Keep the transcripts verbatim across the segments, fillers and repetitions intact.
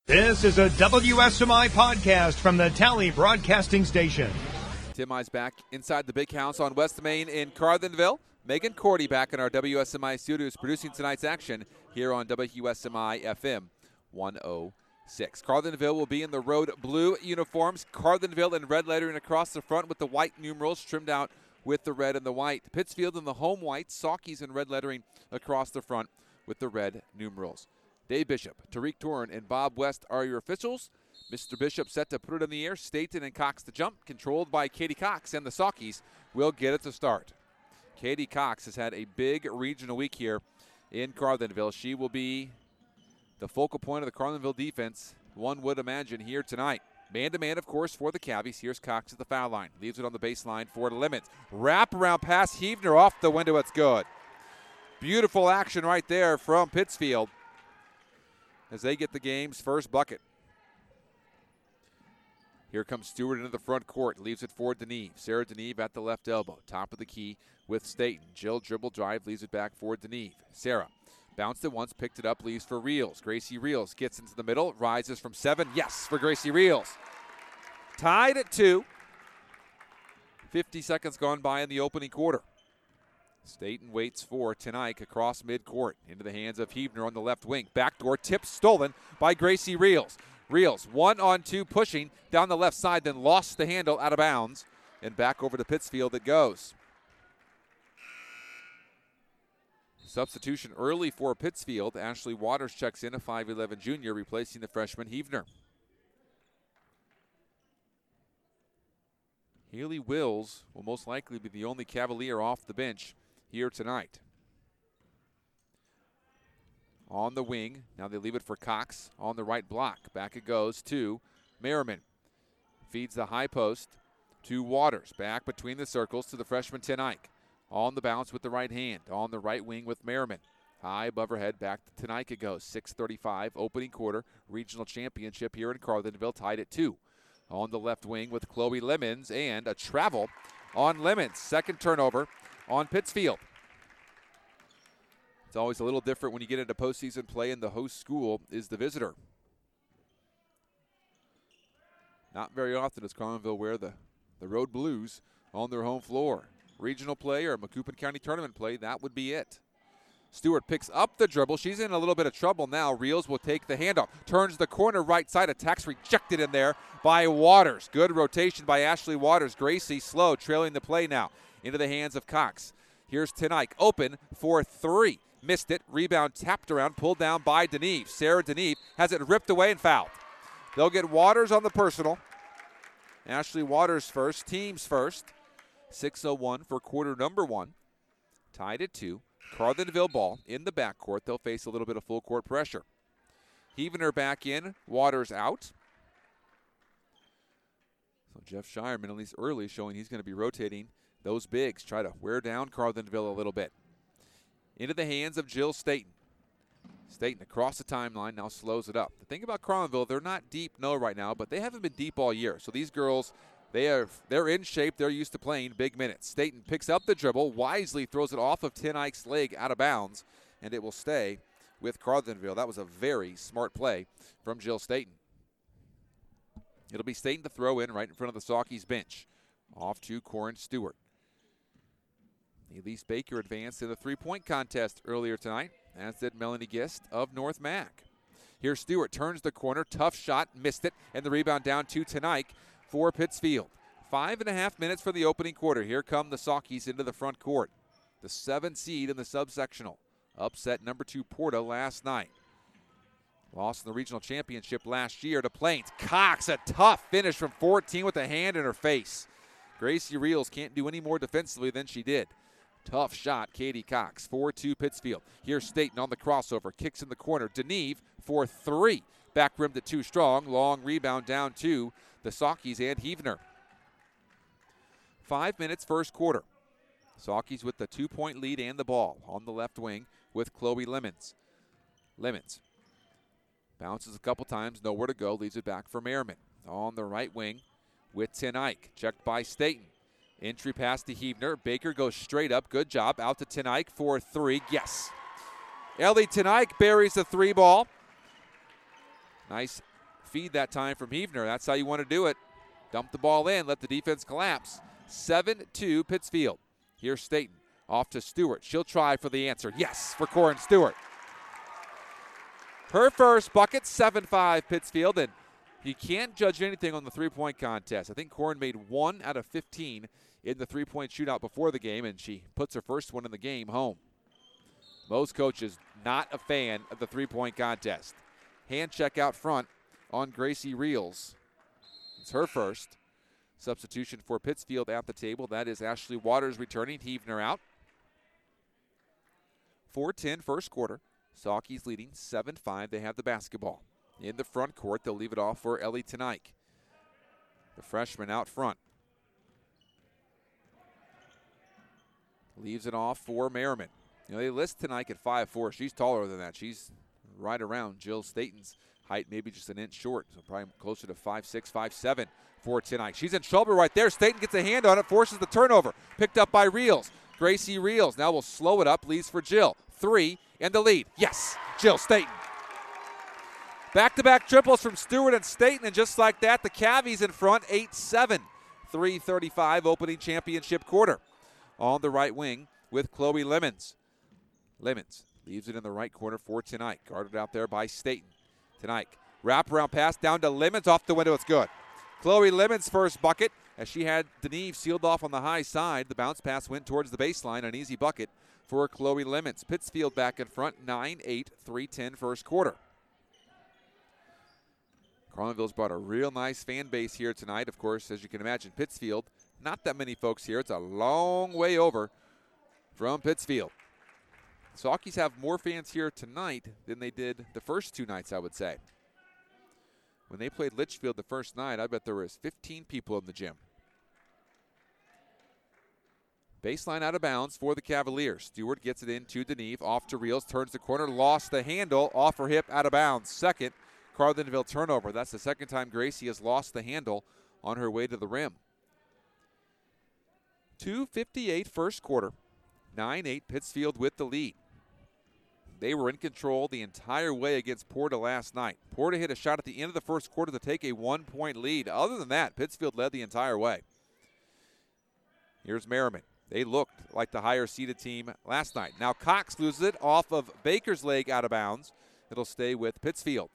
This is a W S M I podcast from the Tally Broadcasting Station. Tim Mize back inside the big house on West Main in Carlinville. Megan Cordy back in our W S M I studios producing tonight's action here on W S M I F M one oh six. Carlinville will be in the road blue uniforms. Carlinville in red lettering across the front with the white numerals trimmed out with the red and the white. Pittsfield in the home white. Saukeys in red lettering across the front with the red numerals. Dave Bishop, Tariq Torn, and Bob West are your officials. Mister Bishop set to put it in the air. Staten and Cox to jump, controlled by Katie Cox, and the Saukeys will get it to start. Katie Cox has had a big regional week here in Carlinville. She will be the focal point of the Carlinville defense, one would imagine, here tonight. Man-to-man, of course, for the Cavies. Here's Cox at the foul line. Leaves it on the baseline for Lemons. Wrap-around pass. Heavner off the window. It's good. Beautiful action right there from Pittsfield as they get the game's first bucket. Here comes Stewart into the front court. Leaves it for Deneve. Sarah Deneve at the left elbow. Top of the key with Staten. Jill dribble drive. Leaves it back for Deneve. Sarah bounced it once. Picked it up. Leaves for Reels. Gracie Reels gets into the middle. Rises from seven. Yes, for Gracie Reels. Tied at two. fifty seconds gone by in the opening quarter. Staten waits for Tenike across midcourt. Into the hands of Heavner on the left wing. Backdoor tip stolen by Gracie Reels. Reels, one on two, pushing down the left side, then lost the handle out of bounds. And back over to Pittsfield it goes. Substitution early for Pittsfield. Ashley Waters checks in, a five eleven junior, replacing the freshman Heavner. Haley Wills will most likely be the only Cavalier off the bench here tonight. On the wing, now they leave it for Cox on the right block. Back it goes to Merriman. Feeds the high post to Waters. Back between the circles to the freshman Tenike. On the bounce with the right hand. On the right wing with Merriman. High above her head, back to Tenike it goes. six thirty-five, opening quarter, regional championship here in Carlinville, tied at two. On the left wing with Chloe Lemons, and a travel on Lemons. Second turnover on Pittsfield. It's always a little different when you get into postseason play and the host school is the visitor. Not very often does Carlinville wear the, the road blues on their home floor. Regional play or Macoupin County tournament play, that would be it. Stewart picks up the dribble. She's in a little bit of trouble now. Reels will take the handoff. Turns the corner right side. Attacks rejected in there by Waters. Good rotation by Ashley Waters. Gracie slow, trailing the play now. Into the hands of Cox. Here's Tenike. Open for three. Missed it. Rebound tapped around. Pulled down by Deneve. Sarah Deneve has it ripped away and fouled. They'll get Waters on the personal. Ashley Waters first. Teams first. six oh one for quarter number one. Tied at two. Carlinville ball in the backcourt. They'll face a little bit of full court pressure. Heavner back in. Waters out. So Jeff Shireman, at least early, showing he's going to be rotating those bigs. Try to wear down Carlinville a little bit. Into the hands of Jill Staten. Staten across the timeline now slows it up. The thing about Carlinville, they're not deep, no, right now, but they haven't been deep all year. So these girls, They are, they're in shape. They're used to playing big minutes. Staten picks up the dribble, wisely throws it off of Tenike's leg out of bounds, and it will stay with Carlinville. That was a very smart play from Jill Staten. It'll be Staten to throw in right in front of the Saukeys bench. Off to Corin Stewart. Elise Baker advanced in the three-point contest earlier tonight, as did Melanie Gist of North Mac. Here Stewart turns the corner. Tough shot, missed it, and the rebound down to Tenike for Pittsfield. Five and a half minutes for the opening quarter. Here come the Saukeys into the front court. The seven seed in the subsectional. Upset number two Porta last night. Lost in the regional championship last year to Plains. Cox, a tough finish from fourteen with a hand in her face. Gracie Reels can't do any more defensively than she did. Tough shot, Katie Cox. four two Pittsfield. Here's Staten on the crossover. Kicks in the corner. Deneve for three. Back rim to two strong. Long rebound down to the Saukeys and Heavner. Five minutes first quarter. Saukeys with the two-point lead and the ball on the left wing with Chloe Lemons. Lemons bounces a couple times, nowhere to go, leaves it back for Merriman. On the right wing with Tenike, checked by Staten. Entry pass to Heavner. Baker goes straight up. Good job. Out to Tenike for three. Yes. Ellie Tenike buries the three ball. Nice feed that time from Heavner. That's how you want to do it. Dump the ball in, let the defense collapse. seven two Pittsfield. Here's Staten. Off to Stewart. She'll try for the answer. Yes, for Corin Stewart. Her first bucket, seven five Pittsfield, and you can't judge anything on the three-point contest. I think Corin made one out of fifteen in the three-point shootout before the game, and she puts her first one in the game home. Most coaches not a fan of the three-point contest. Hand check out front on Gracie Reels. It's her first. Substitution for Pittsfield at the table. That is Ashley Waters returning. Heavner out. four ten first quarter. Saukeys leading seven five. They have the basketball. In the front court, they'll leave it off for Ellie Tanaik. The freshman out front. Leaves it off for Merriman. You know, they list Tanaik at five four. She's taller than that. She's right around Jill Staten's height, maybe just an inch short. So probably closer to five six, five seven for Tanaik. She's in trouble right there. Staten gets a hand on it, forces the turnover. Picked up by Reels. Gracie Reels now will slow it up, leads for Jill. Three and the lead. Yes, Jill Staten. Back-to-back triples from Stewart and Staten, and just like that, the Cavies in front, eight seven. three thirty-five opening championship quarter. On the right wing with Chloe Lemons. Lemons leaves it in the right corner for Tanaik. Guarded out there by Staten. Tanaik, wraparound pass down to Lemons, off the window, it's good. Chloe Lemons' first bucket, as she had Deneve sealed off on the high side. The bounce pass went towards the baseline, an easy bucket for Chloe Lemons. Pittsfield back in front, nine eight, three ten first quarter. Carlinville's brought a real nice fan base here tonight. Of course, as you can imagine, Pittsfield, not that many folks here. It's a long way over from Pittsfield. Saukeys have more fans here tonight than they did the first two nights, I would say. When they played Litchfield the first night, I bet there was fifteen people in the gym. Baseline out of bounds for the Cavaliers. Stewart gets it in to Deneve, off to Reels, turns the corner, lost the handle, off her hip, out of bounds. Second Carlinville turnover. That's the second time Gracie has lost the handle on her way to the rim. two fifty-eight first quarter. nine eight Pittsfield with the lead. They were in control the entire way against Porta last night. Porta hit a shot at the end of the first quarter to take a one-point lead. Other than that, Pittsfield led the entire way. Here's Merriman. They looked like the higher-seeded team last night. Now Cox loses it off of Baker's leg out of bounds. It'll stay with Pittsfield.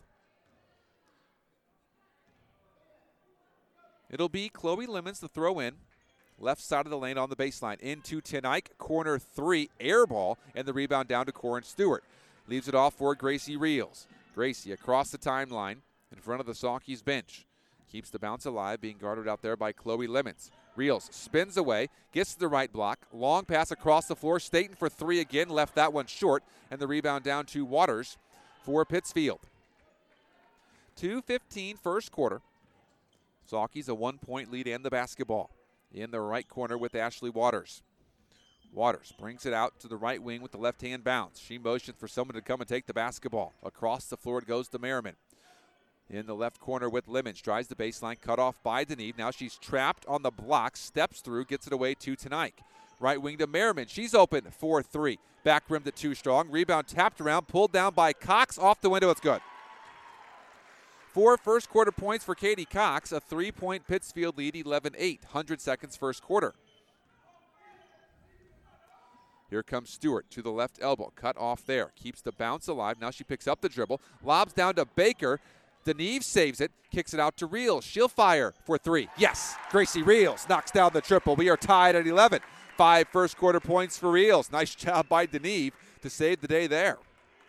It'll be Chloe Lemons to throw in. Left side of the lane on the baseline. Into Tanaik, corner three, air ball, and the rebound down to Corin Stewart. Leaves it off for Gracie Reels. Gracie across the timeline in front of the Saukeys bench. Keeps the bounce alive, being guarded out there by Chloe Lemons. Reels spins away, gets to the right block. Long pass across the floor. Staten for three again, left that one short, and the rebound down to Waters for Pittsfield. two fifteen first quarter. Saukeys a one-point lead and the basketball. In the right corner with Ashley Waters. Waters brings it out to the right wing with the left-hand bounce. She motions for someone to come and take the basketball. Across the floor it goes to Merriman. In the left corner with Lemons. Drives the baseline, cut off by Deneve. Now she's trapped on the block, steps through, gets it away to Tanaik. Right wing to Merriman. She's open for three. Back rim to Too Strong. Rebound tapped around, pulled down by Cox. Off the window, it's good. Four first quarter points for Katie Cox, a three-point Pittsfield lead, eleven eight, one hundred seconds first quarter. Here comes Stewart to the left elbow, cut off there, keeps the bounce alive. Now she picks up the dribble, lobs down to Baker. Deneve saves it, kicks it out to Reels. She'll fire for three. Yes, Gracie Reels knocks down the triple. We are tied at eleven. Five first quarter points for Reels. Nice job by Deneve to save the day there.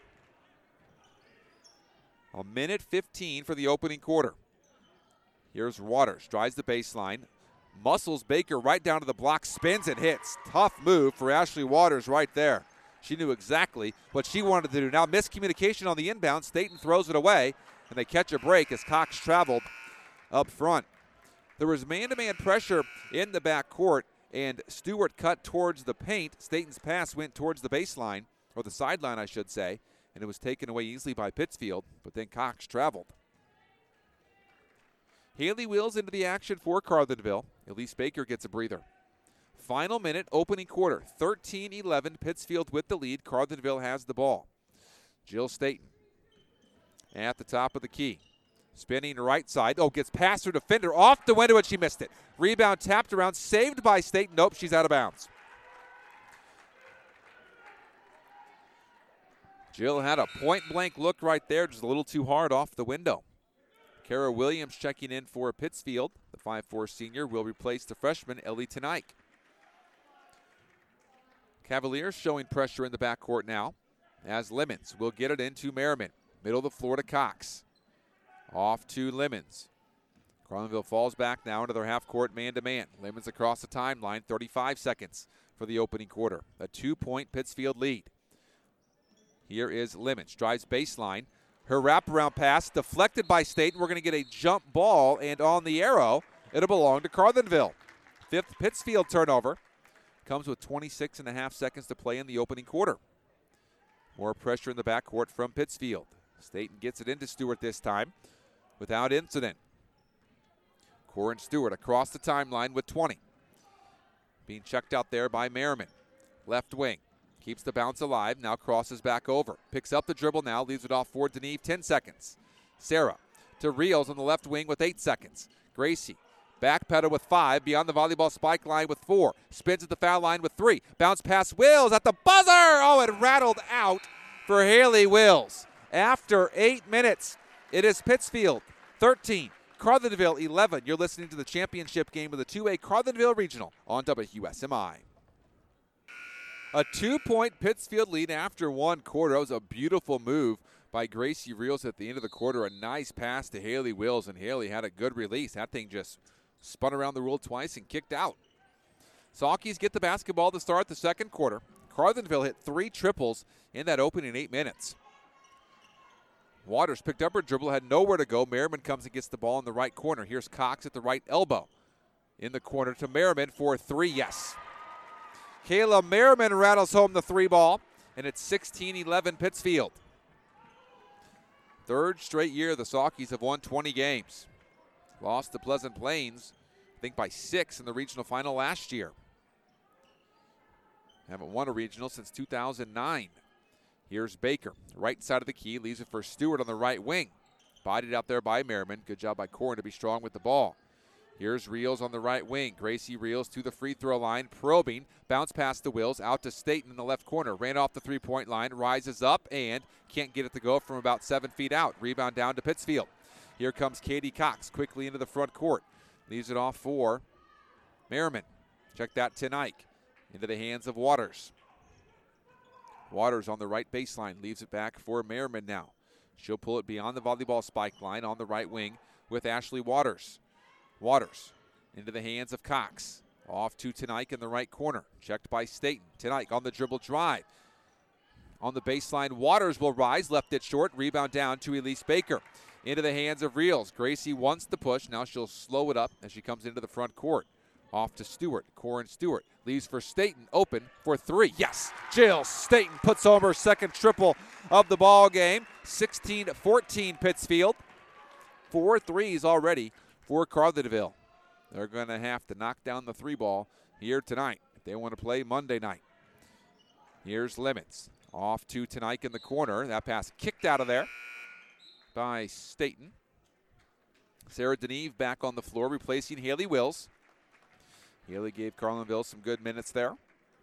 A minute fifteen for the opening quarter. Here's Waters, drives the baseline, muscles Baker right down to the block, spins and hits. Tough move for Ashley Waters right there. She knew exactly what she wanted to do. Now miscommunication on the inbound. Staten throws it away, and they catch a break as Cox traveled up front. There was man-to-man pressure in the backcourt, and Stewart cut towards the paint. Staten's pass went towards the baseline, or the sideline, I should say, and it was taken away easily by Pittsfield, but then Cox traveled. Haley Wheels into the action for Carlinville. Elise Baker gets a breather. Final minute, opening quarter, thirteen eleven, Pittsfield with the lead. Carlinville has the ball. Jill Staten at the top of the key. Spinning right side. Oh, gets past her defender. Off the window, and she missed it. Rebound tapped around. Saved by State. Nope, she's out of bounds. Jill had a point-blank look right there. Just a little too hard off the window. Kara Williams checking in for Pittsfield. The five four senior will replace the freshman, Ellie Tanaik. Cavaliers showing pressure in the backcourt now as Lemons will get it into Merriman. Middle of the floor to Cox. Off to Lemons. Carlinville falls back now into their half-court man-to-man. Lemons across the timeline, thirty-five seconds for the opening quarter. A two-point Pittsfield lead. Here is Lemons, drives baseline. Her wraparound pass deflected by State. We're going to get a jump ball, and on the arrow, it'll belong to Carlinville. Fifth Pittsfield turnover. Comes with twenty-six and a half seconds to play in the opening quarter. More pressure in the backcourt from Pittsfield. Staten gets it into Stewart this time without incident. Corin Stewart across the timeline with twenty. Being checked out there by Merriman. Left wing. Keeps the bounce alive. Now crosses back over. Picks up the dribble now. Leaves it off for Deneve. ten seconds. Sarah to Rios on the left wing with eight seconds. Gracie. Backpedal with five. Beyond the volleyball spike line with four. Spins at the foul line with three. Bounce pass Wills at the buzzer. Oh, it rattled out for Haley Wills. After eight minutes, it is Pittsfield thirteen. Carlinville eleven. You're listening to the championship game of the two A Carlinville Regional on W S M I. A two-point Pittsfield lead after one quarter. That was a beautiful move by Gracie Rios at the end of the quarter. A nice pass to Haley Wills, and Haley had a good release. That thing just spun around the rule twice and kicked out. Saukeys get the basketball to start the second quarter. Carlinville hit three triples in that opening eight minutes. Waters picked up her dribble, had nowhere to go. Merriman comes and gets the ball in the right corner. Here's Cox at the right elbow. In the corner to Merriman for three, yes. Kayla Merriman rattles home the three ball, and it's sixteen eleven Pittsfield. Third straight year the Saukeys have won twenty games. Lost to Pleasant Plains, I think by six in the regional final last year. Haven't won a regional since two thousand nine. Here's Baker, right side of the key, leaves it for Stewart on the right wing. Bodied out there by Merriman. Good job by Corin to be strong with the ball. Here's Rios on the right wing. Gracie Rios to the free throw line, probing. Bounce past the Wills, out to Staten in the left corner. Ran off the three-point line, rises up, and can't get it to go from about seven feet out. Rebound down to Pittsfield. Here comes Katie Cox quickly into the front court. Leaves it off for Merriman. Check that Tanaik. Into the hands of Waters. Waters on the right baseline. Leaves it back for Merriman now. She'll pull it beyond the volleyball spike line on the right wing with Ashley Waters. Waters into the hands of Cox. Off to Tanaik in the right corner. Checked by Staten. Tanaik on the dribble drive. On the baseline, Waters will rise. Left it short. Rebound down to Elise Baker. Into the hands of Reels. Gracie wants the push. Now she'll slow it up as she comes into the front court. Off to Stewart. Corin Stewart leaves for Staten. Open for three. Yes! Jill Staten puts home her second triple of the ball game. sixteen fourteen Pittsfield. Four threes already for Carlinville. They're going to have to knock down the three ball here tonight if they want to play Monday night. Here's Lemons. Off to Tanaik in the corner. That pass kicked out of there by Staten. Sarah Deneve back on the floor replacing Haley Wills. Haley gave Carlinville some good minutes there.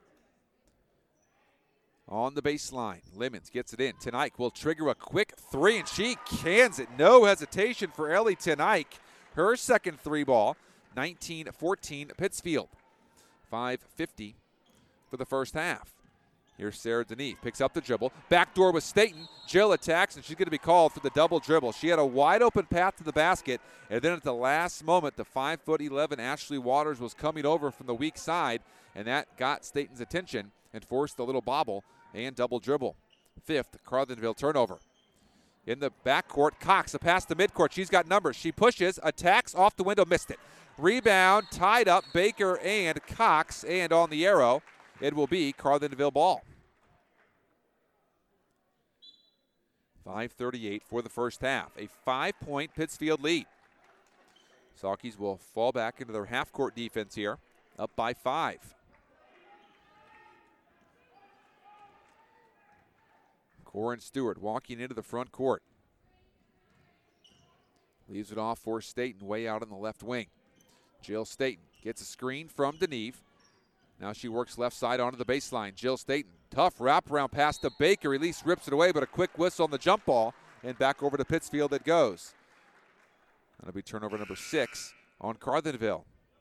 On the baseline, Lemons gets it in. Tanaik will trigger a quick three, and she cans it. No hesitation for Ellie Tanaik. Her second three ball, nineteen fourteen Pittsfield. five fifty for the first half. Here's Sarah Deneve, picks up the dribble. Backdoor with Staten. Jill attacks, and she's going to be called for the double dribble. She had a wide open path to the basket, and then at the last moment, the five foot eleven Ashley Waters was coming over from the weak side, and that got Staten's attention and forced the little bobble and double dribble. Fifth Carlinville turnover. In the backcourt, Cox, a pass to midcourt. She's got numbers. She pushes, attacks, off the window, missed it. Rebound, tied up, Baker and Cox, and on the arrow, it will be Carlinville ball. five thirty-eight for the first half. A five-point Pittsfield lead. Saukeys will fall back into their half-court defense here, up by five. Corin Stewart walking into the front court. Leaves it off for Staten, way out on the left wing. Jill Staten gets a screen from Deneve. Now she works left side onto the baseline. Jill Staten, tough wraparound pass to Baker. Elise rips it away, but a quick whistle on the jump ball, and back over to Pittsfield it goes. That'll be turnover number six on Carlinville.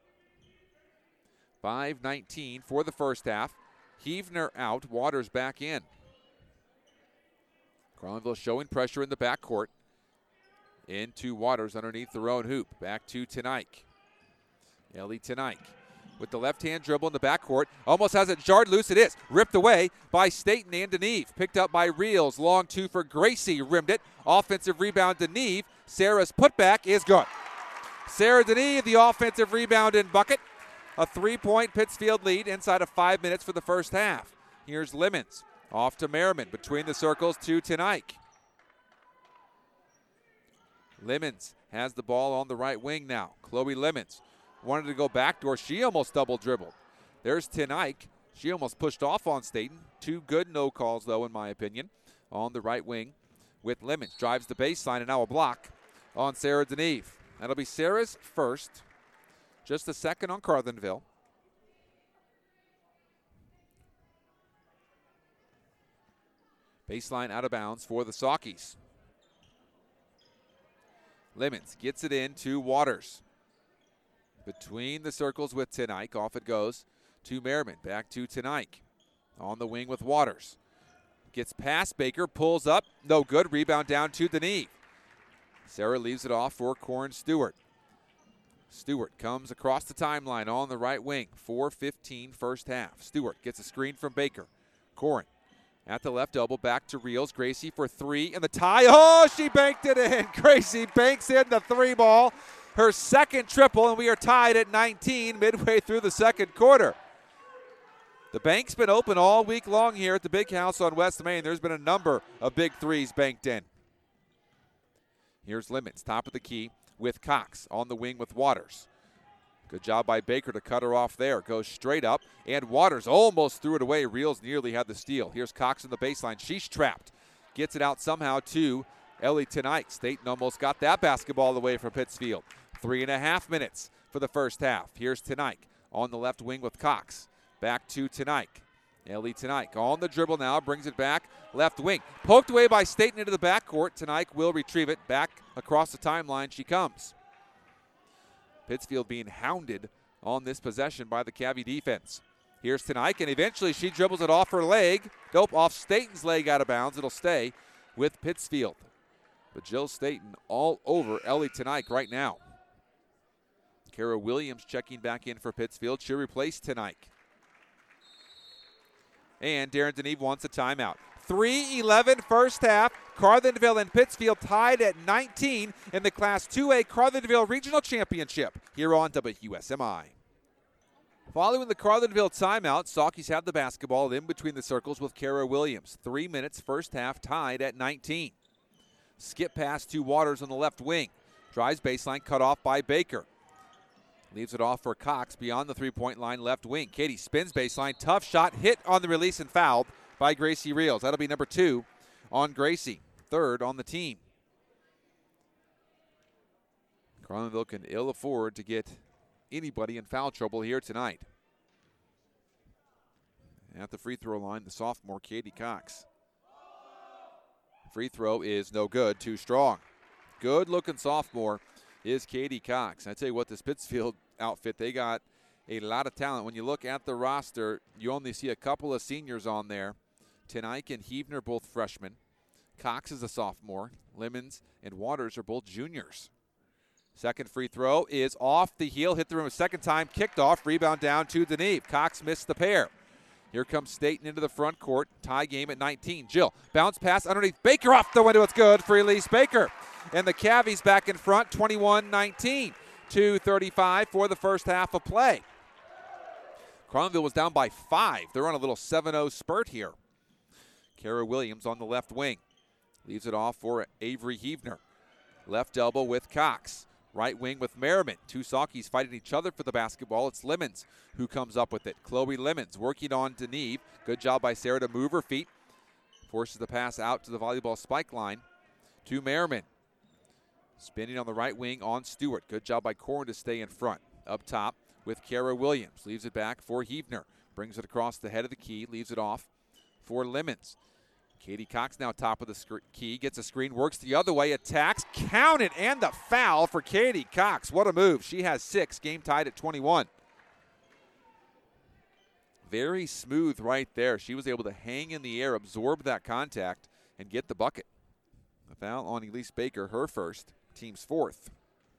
five nineteen for the first half. Heavner out, Waters back in. Carlinville showing pressure in the backcourt. Into Waters underneath their own hoop. Back to Tenike. Ellie Tenike with the left-hand dribble in the backcourt. Almost has it jarred loose. It is. Ripped away by Staten and Deneve. Picked up by Reels. Long two for Gracie. Rimmed it. Offensive rebound Deneve. Sarah's putback is good. Sarah Deneve, the offensive rebound and bucket. A three-point Pittsfield lead inside of five minutes for the first half. Here's Lemons. Off to Merriman. Between the circles to Tenike. Lemons has the ball on the right wing now. Chloe Lemons wanted to go backdoor. She almost double dribbled. There's Tenike. She almost pushed off on Staten. Two good no calls, though, in my opinion, on the right wing with Lemons. Drives the baseline and now a block on Sarah Deneve. That'll be Sarah's first. Just a second on Carlinville. Baseline out of bounds for the Saukeys. Lemons gets it in to Waters. Between the circles with Tenike. Off it goes to Merriman. Back to Tenike. On the wing with Waters. Gets past Baker. Pulls up. No good. Rebound down to Deneve. Sarah leaves it off for Corin Stewart. Stewart comes across the timeline on the right wing. four fifteen first half. Stewart gets a screen from Baker. Corin at the left elbow, back to Reels. Gracie for three, and the tie. Oh, she banked it in. Gracie banks in the three ball. Her second triple, and we are tied at nineteen midway through the second quarter. The bank's been open all week long here at the Big House on West Main. There's been a number of big threes banked in. Here's Lemons, top of the key with Cox on the wing with Waters. Good job by Baker to cut her off there. Goes straight up, and Waters almost threw it away. Reels nearly had the steal. Here's Cox in the baseline. She's trapped. Gets it out somehow to Ellie Tenike. Staten almost got that basketball away from Pittsfield. Three and a half minutes for the first half. Here's Tenike on the left wing with Cox. Back to Tenike. Ellie Tenike on the dribble now. Brings it back. Left wing. Poked away by Staten into the backcourt. Tenike will retrieve it. Back across the timeline she comes. Pittsfield being hounded on this possession by the Cavy defense. Here's Tenike, and eventually she dribbles it off her leg. Nope, off Staten's leg out of bounds. It'll stay with Pittsfield. But Jill Staten all over Ellie Tenike right now. Kara Williams checking back in for Pittsfield. She'll replace Tenike. And Darren Deneve wants a timeout. three eleven first half. Carlinville and Pittsfield tied at nineteen in the Class two A Carlinville Regional Championship here on W S M I. Following the Carlinville timeout, Saukeys have the basketball in between the circles with Kara Williams. Three minutes first half, tied at nineteen. Skip pass to Waters on the left wing. Drives baseline, cut off by Baker. Leaves it off for Cox beyond the three-point line left wing. Katie spins baseline. Tough shot, hit on the release and fouled by Gracie Reels. That'll be number two on Gracie. Third on the team. Carlinville can ill afford to get anybody in foul trouble here tonight. At the free throw line, the sophomore Katie Cox. Free throw is no good, too strong. Good looking sophomore is Katie Cox. I tell you what, this Pittsfield outfit, they got a lot of talent. When you look at the roster, you only see a couple of seniors on there. Tenike and Heavner both freshmen. Cox is a sophomore. Lemons and Waters are both juniors. Second free throw is off the heel. Hit the rim a second time. Kicked off. Rebound down to Deneve. Cox missed the pair. Here comes Staten into the front court. Tie game at nineteen. Jill, bounce pass underneath. Baker off the window. It's good for Elise Baker. And the Cavies back in front, twenty-one nineteen. two thirty-five for the first half of play. Carlinville was down by five. They're on a little seven oh spurt here. Kara Williams on the left wing. Leaves it off for Avery Heavner. Left elbow with Cox. Right wing with Merriman. Two Saukeys fighting each other for the basketball. It's Lemons who comes up with it. Chloe Lemons working on Deneve. Good job by Sarah to move her feet. Forces the pass out to the volleyball spike line to Merriman. Spinning on the right wing on Stewart. Good job by Corrin to stay in front. Up top with Kara Williams. Leaves it back for Huebner. Brings it across the head of the key. Leaves it off for Lemons. Katie Cox now top of the sc- key. Gets a screen. Works the other way. Attacks. Count it. And the foul for Katie Cox. What a move. She has six. Game tied at twenty-one. Very smooth right there. She was able to hang in the air, absorb that contact, and get the bucket. A foul on Elise Baker, her first, team's fourth.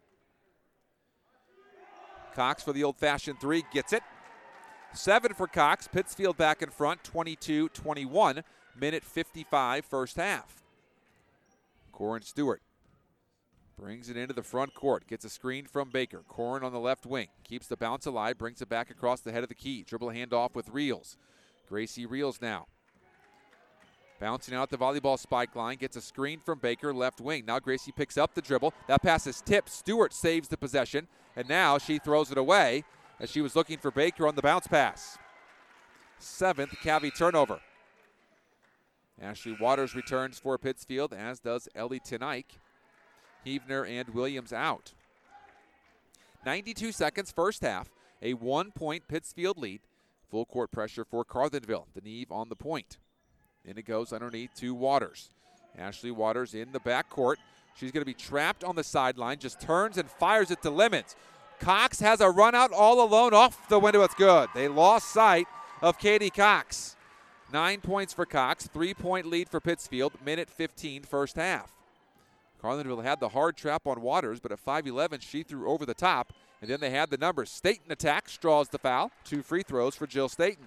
Cox for the old-fashioned three, gets it. Seven for Cox. Pittsfield back in front, twenty-two twenty-one. Minute fifty-five, first half. Corrin Stewart brings it into the front court. Gets a screen from Baker. Corrin on the left wing. Keeps the bounce alive. Brings it back across the head of the key. Dribble handoff with Reels. Gracie Reels now. Bouncing out the volleyball spike line. Gets a screen from Baker, left wing. Now Gracie picks up the dribble. That pass is tipped. Stewart saves the possession. And now she throws it away as she was looking for Baker on the bounce pass. Seventh Cavi turnover. Ashley Waters returns for Pittsfield, as does Ellie Tenike. Huebner and Williams out. ninety-two seconds, first half. A one-point Pittsfield lead. Full court pressure for Carlinville. Deneve on the point. In it goes underneath to Waters. Ashley Waters in the backcourt. She's going to be trapped on the sideline. Just turns and fires it to Lemons. Cox has a run out all alone off the window. It's good. They lost sight of Katie Cox. Nine points for Cox. Three-point lead for Pittsfield. Minute fifteen, first half. Carlinville had the hard trap on Waters, but at five eleven, she threw over the top. And then they had the numbers. Staten attacks, draws the foul. Two free throws for Jill Staten.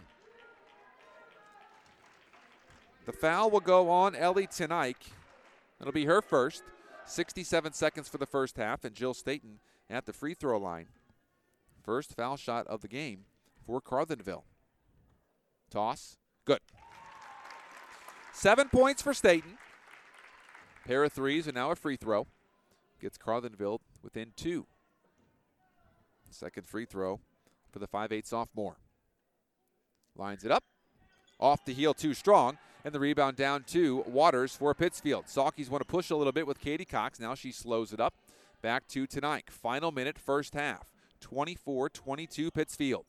The foul will go on Ellie Tenike. It'll be her first. sixty-seven seconds for the first half, and Jill Staten at the free throw line. First foul shot of the game for Carlinville. Toss. Good. Seven points for Staten. Pair of threes and now a free throw. Gets Carlinville within two. Second free throw for the five eight sophomore. Lines it up. Off the heel too strong. And the rebound down to Waters for Pittsfield. Saukeys want to push a little bit with Katie Cox. Now she slows it up. Back to Tenike. Final minute, first half. twenty-four twenty-two Pittsfield.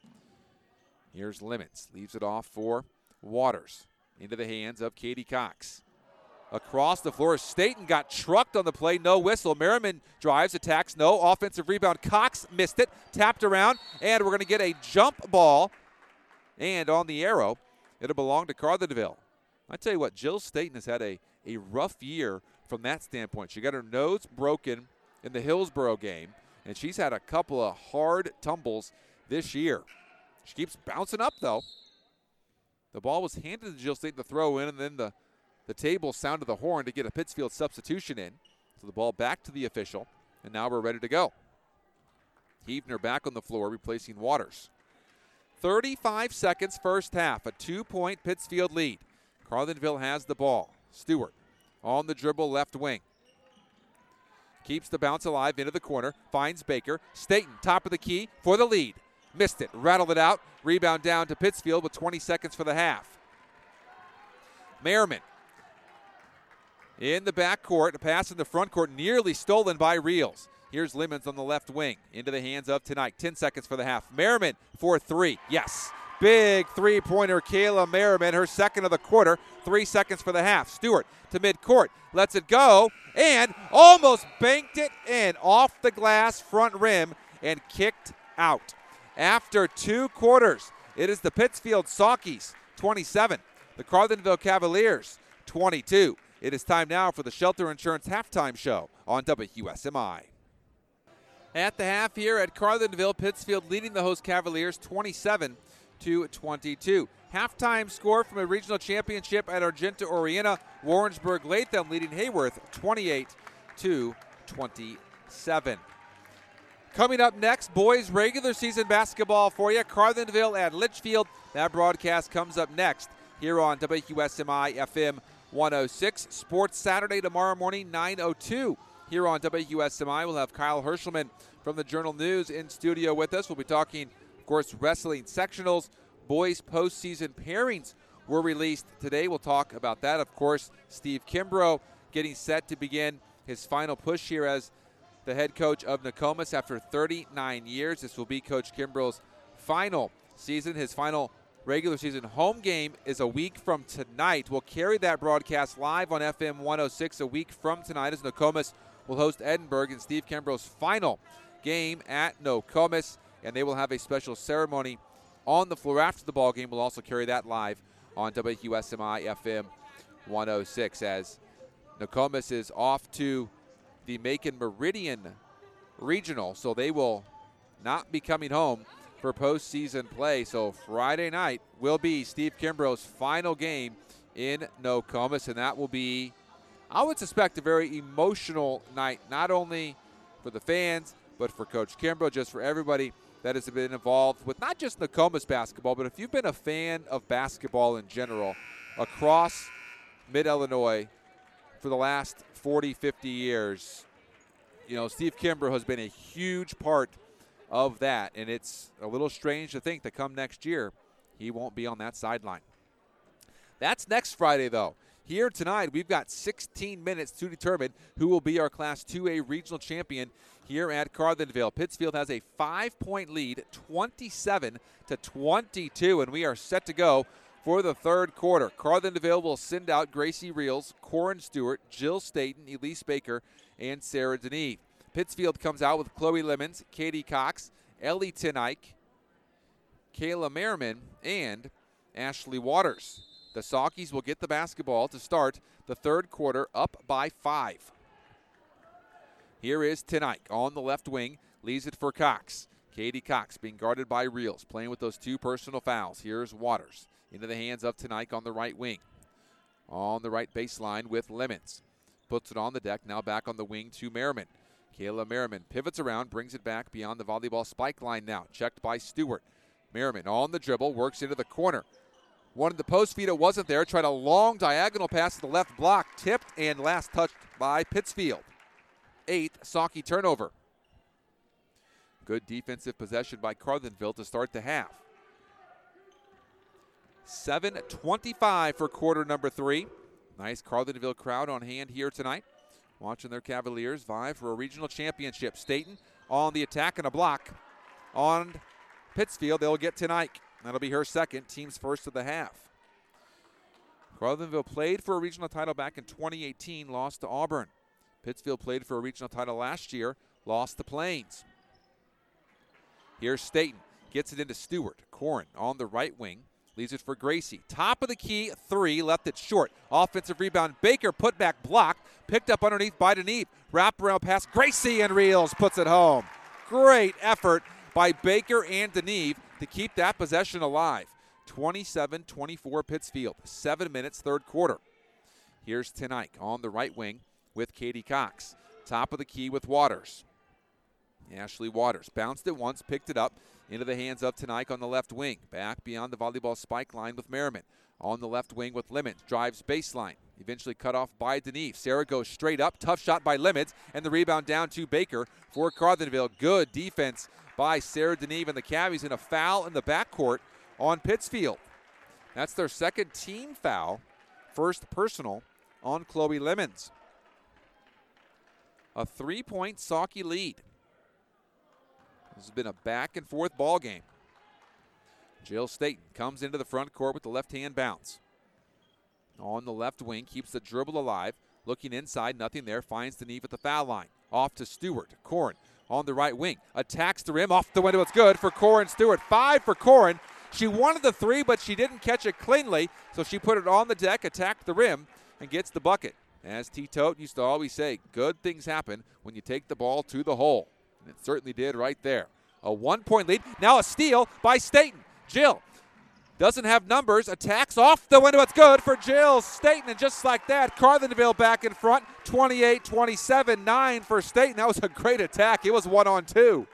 Here's Lemons. Leaves it off for Waters. Into the hands of Katie Cox. Across the floor, Staten got trucked on the play. No whistle. Merriman drives, attacks. No offensive rebound. Cox missed it. Tapped around. And we're going to get a jump ball. And on the arrow, it'll belong to Carlinville. I tell you what, Jill Staten has had a, a rough year from that standpoint. She got her nose broken in the Hillsborough game, and she's had a couple of hard tumbles this year. She keeps bouncing up, though. The ball was handed to Jill Staten to throw in, and then the, the table sounded the horn to get a Pittsfield substitution in. So the ball back to the official, and now we're ready to go. Huebner back on the floor, replacing Waters. thirty-five seconds, first half. A two-point Pittsfield lead. Carlinville has the ball. Stewart on the dribble, left wing. Keeps the bounce alive into the corner. Finds Baker. Staten, top of the key for the lead. Missed it. Rattled it out. Rebound down to Pittsfield with twenty seconds for the half. Merriman in the backcourt. A pass in the front court nearly stolen by Reels. Here's Lemons on the left wing. Into the hands of Tenike. Ten seconds for the half. Merriman for three. Yes. Big three-pointer, Kayla Merriman. Her second of the quarter. Three seconds for the half. Stewart to midcourt. Lets it go. And almost banked it in. Off the glass, front rim. And kicked out. After two quarters, it is the Pittsfield Saukeys, twenty-seven. The Carlinville Cavaliers, twenty-two. It is time now for the Shelter Insurance Halftime Show on W S M I. At the half here at Carlinville, Pittsfield leading the host Cavaliers twenty-seven to twenty-two. Halftime score from a regional championship at Argenta Oriena. Warrensburg Latham leading Hayworth twenty-eight to twenty-seven. Coming up next, boys regular season basketball for you. Carlinville and Litchfield. That broadcast comes up next here on W S M I F M one oh six. Sports Saturday tomorrow morning, nine oh two. Here on W S M I, we'll have Kyle Herschelman from the Journal News in studio with us. We'll be talking, of course, wrestling sectionals. Boys postseason pairings were released today. We'll talk about that. Of course, Steve Kimbrough getting set to begin his final push here as the head coach of Nokomis after thirty-nine years. This will be Coach Kimbrell's final season, his final regular season. Home game is a week from tonight. We'll carry that broadcast live on F M one oh six a week from tonight as Nokomis will host Edinburgh in Steve Kimbrell's final game at Nokomis, and they will have a special ceremony on the floor after the ball game. We'll also carry that live on W Q S M I F M one oh six as Nokomis is off to the Macon Meridian Regional, so they will not be coming home for postseason play. So Friday night will be Steve Kimbrell's final game in Nokomis, and that will be, I would suspect, a very emotional night, not only for the fans, but for Coach Kimbrell, just for everybody that has been involved with not just Nokomis basketball, but if you've been a fan of basketball in general across Mid-Illinois for the last forty, fifty years, you know, Steve Kimbrell has been a huge part of that, and it's a little strange to think that come next year he won't be on that sideline. That's next Friday, though. Here tonight, we've got sixteen minutes to determine who will be our Class two A regional champion here at Carlinville. Pittsfield has a five-point lead, twenty-seven to twenty-two, and we are set to go for the third quarter. Carlinville will send out Gracie Reels, Corin Stewart, Jill Staten, Elise Baker, and Sarah Deneve. Pittsfield comes out with Chloe Lemons, Katie Cox, Ellie Tinike, Kayla Merriman, and Ashley Waters. The Saukeys will get the basketball to start the third quarter up by five. Here is Tinike on the left wing, leaves it for Cox. Katie Cox being guarded by Reels, playing with those two personal fouls. Here's Waters into the hands of Tinike on the right wing. On the right baseline with Lemons. Puts it on the deck, now back on the wing to Merriman. Kayla Merriman pivots around, brings it back beyond the volleyball spike line now. Checked by Stewart. Merriman on the dribble, works into the corner. Wanted the post feed, it wasn't there. Tried a long diagonal pass to the left block, tipped and last touched by Pittsfield. Eighth Sauke turnover. Good defensive possession by Carlinville to start the half. seven twenty-five for quarter number three. Nice Carlinville crowd on hand here tonight. Watching their Cavaliers vie for a regional championship. Staten on the attack and a block on Pittsfield. They'll get Tinike. That'll be her second, team's first of the half. Carlinville played for a regional title back in twenty eighteen, lost to Auburn. Pittsfield played for a regional title last year, lost to Plains. Here's Staten, gets it into Stewart. Corin on the right wing, leaves it for Gracie. Top of the key, three, left it short. Offensive rebound, Baker, put back block, picked up underneath by Deneve. Wraparound pass, Gracie and Reels puts it home. Great effort by Baker and Deneve to keep that possession alive. twenty-seven twenty-four Pittsfield, seven minutes, third quarter. Here's Tinike on the right wing with Katie Cox. Top of the key with Waters. Ashley Waters bounced it once, picked it up into the hands of Tinike on the left wing. Back beyond the volleyball spike line with Merriman. On the left wing with Lemons, drives baseline. Eventually cut off by Deneve. Sarah goes straight up, tough shot by Lemons, and the rebound down to Baker for Carlinville. Good defense by Sarah Deneve and the Cavies, and a foul in the backcourt on Pittsfield. That's their second team foul, first personal on Chloe Lemons. A three-point Sauke lead. This has been a back-and-forth ball game. Jill Staten comes into the front court with the left-hand bounce. On the left wing, keeps the dribble alive. Looking inside, nothing there. Finds Deneve at the foul line. Off to Stewart. Corin on the right wing. Attacks the rim. Off the window. It's good for Corin Stewart. Five for Corin. She wanted the three, but she didn't catch it cleanly, so she put it on the deck, attacked the rim, and gets the bucket. As T. Tote used to always say, good things happen when you take the ball to the hole. And it certainly did right there. A one-point lead. Now a steal by Staten. Jill doesn't have numbers. Attacks off the window. It's good for Jill Staten. And just like that, Carlinville back in front. twenty-eight twenty-seven, nine for Staten. That was a great attack. It was one on two.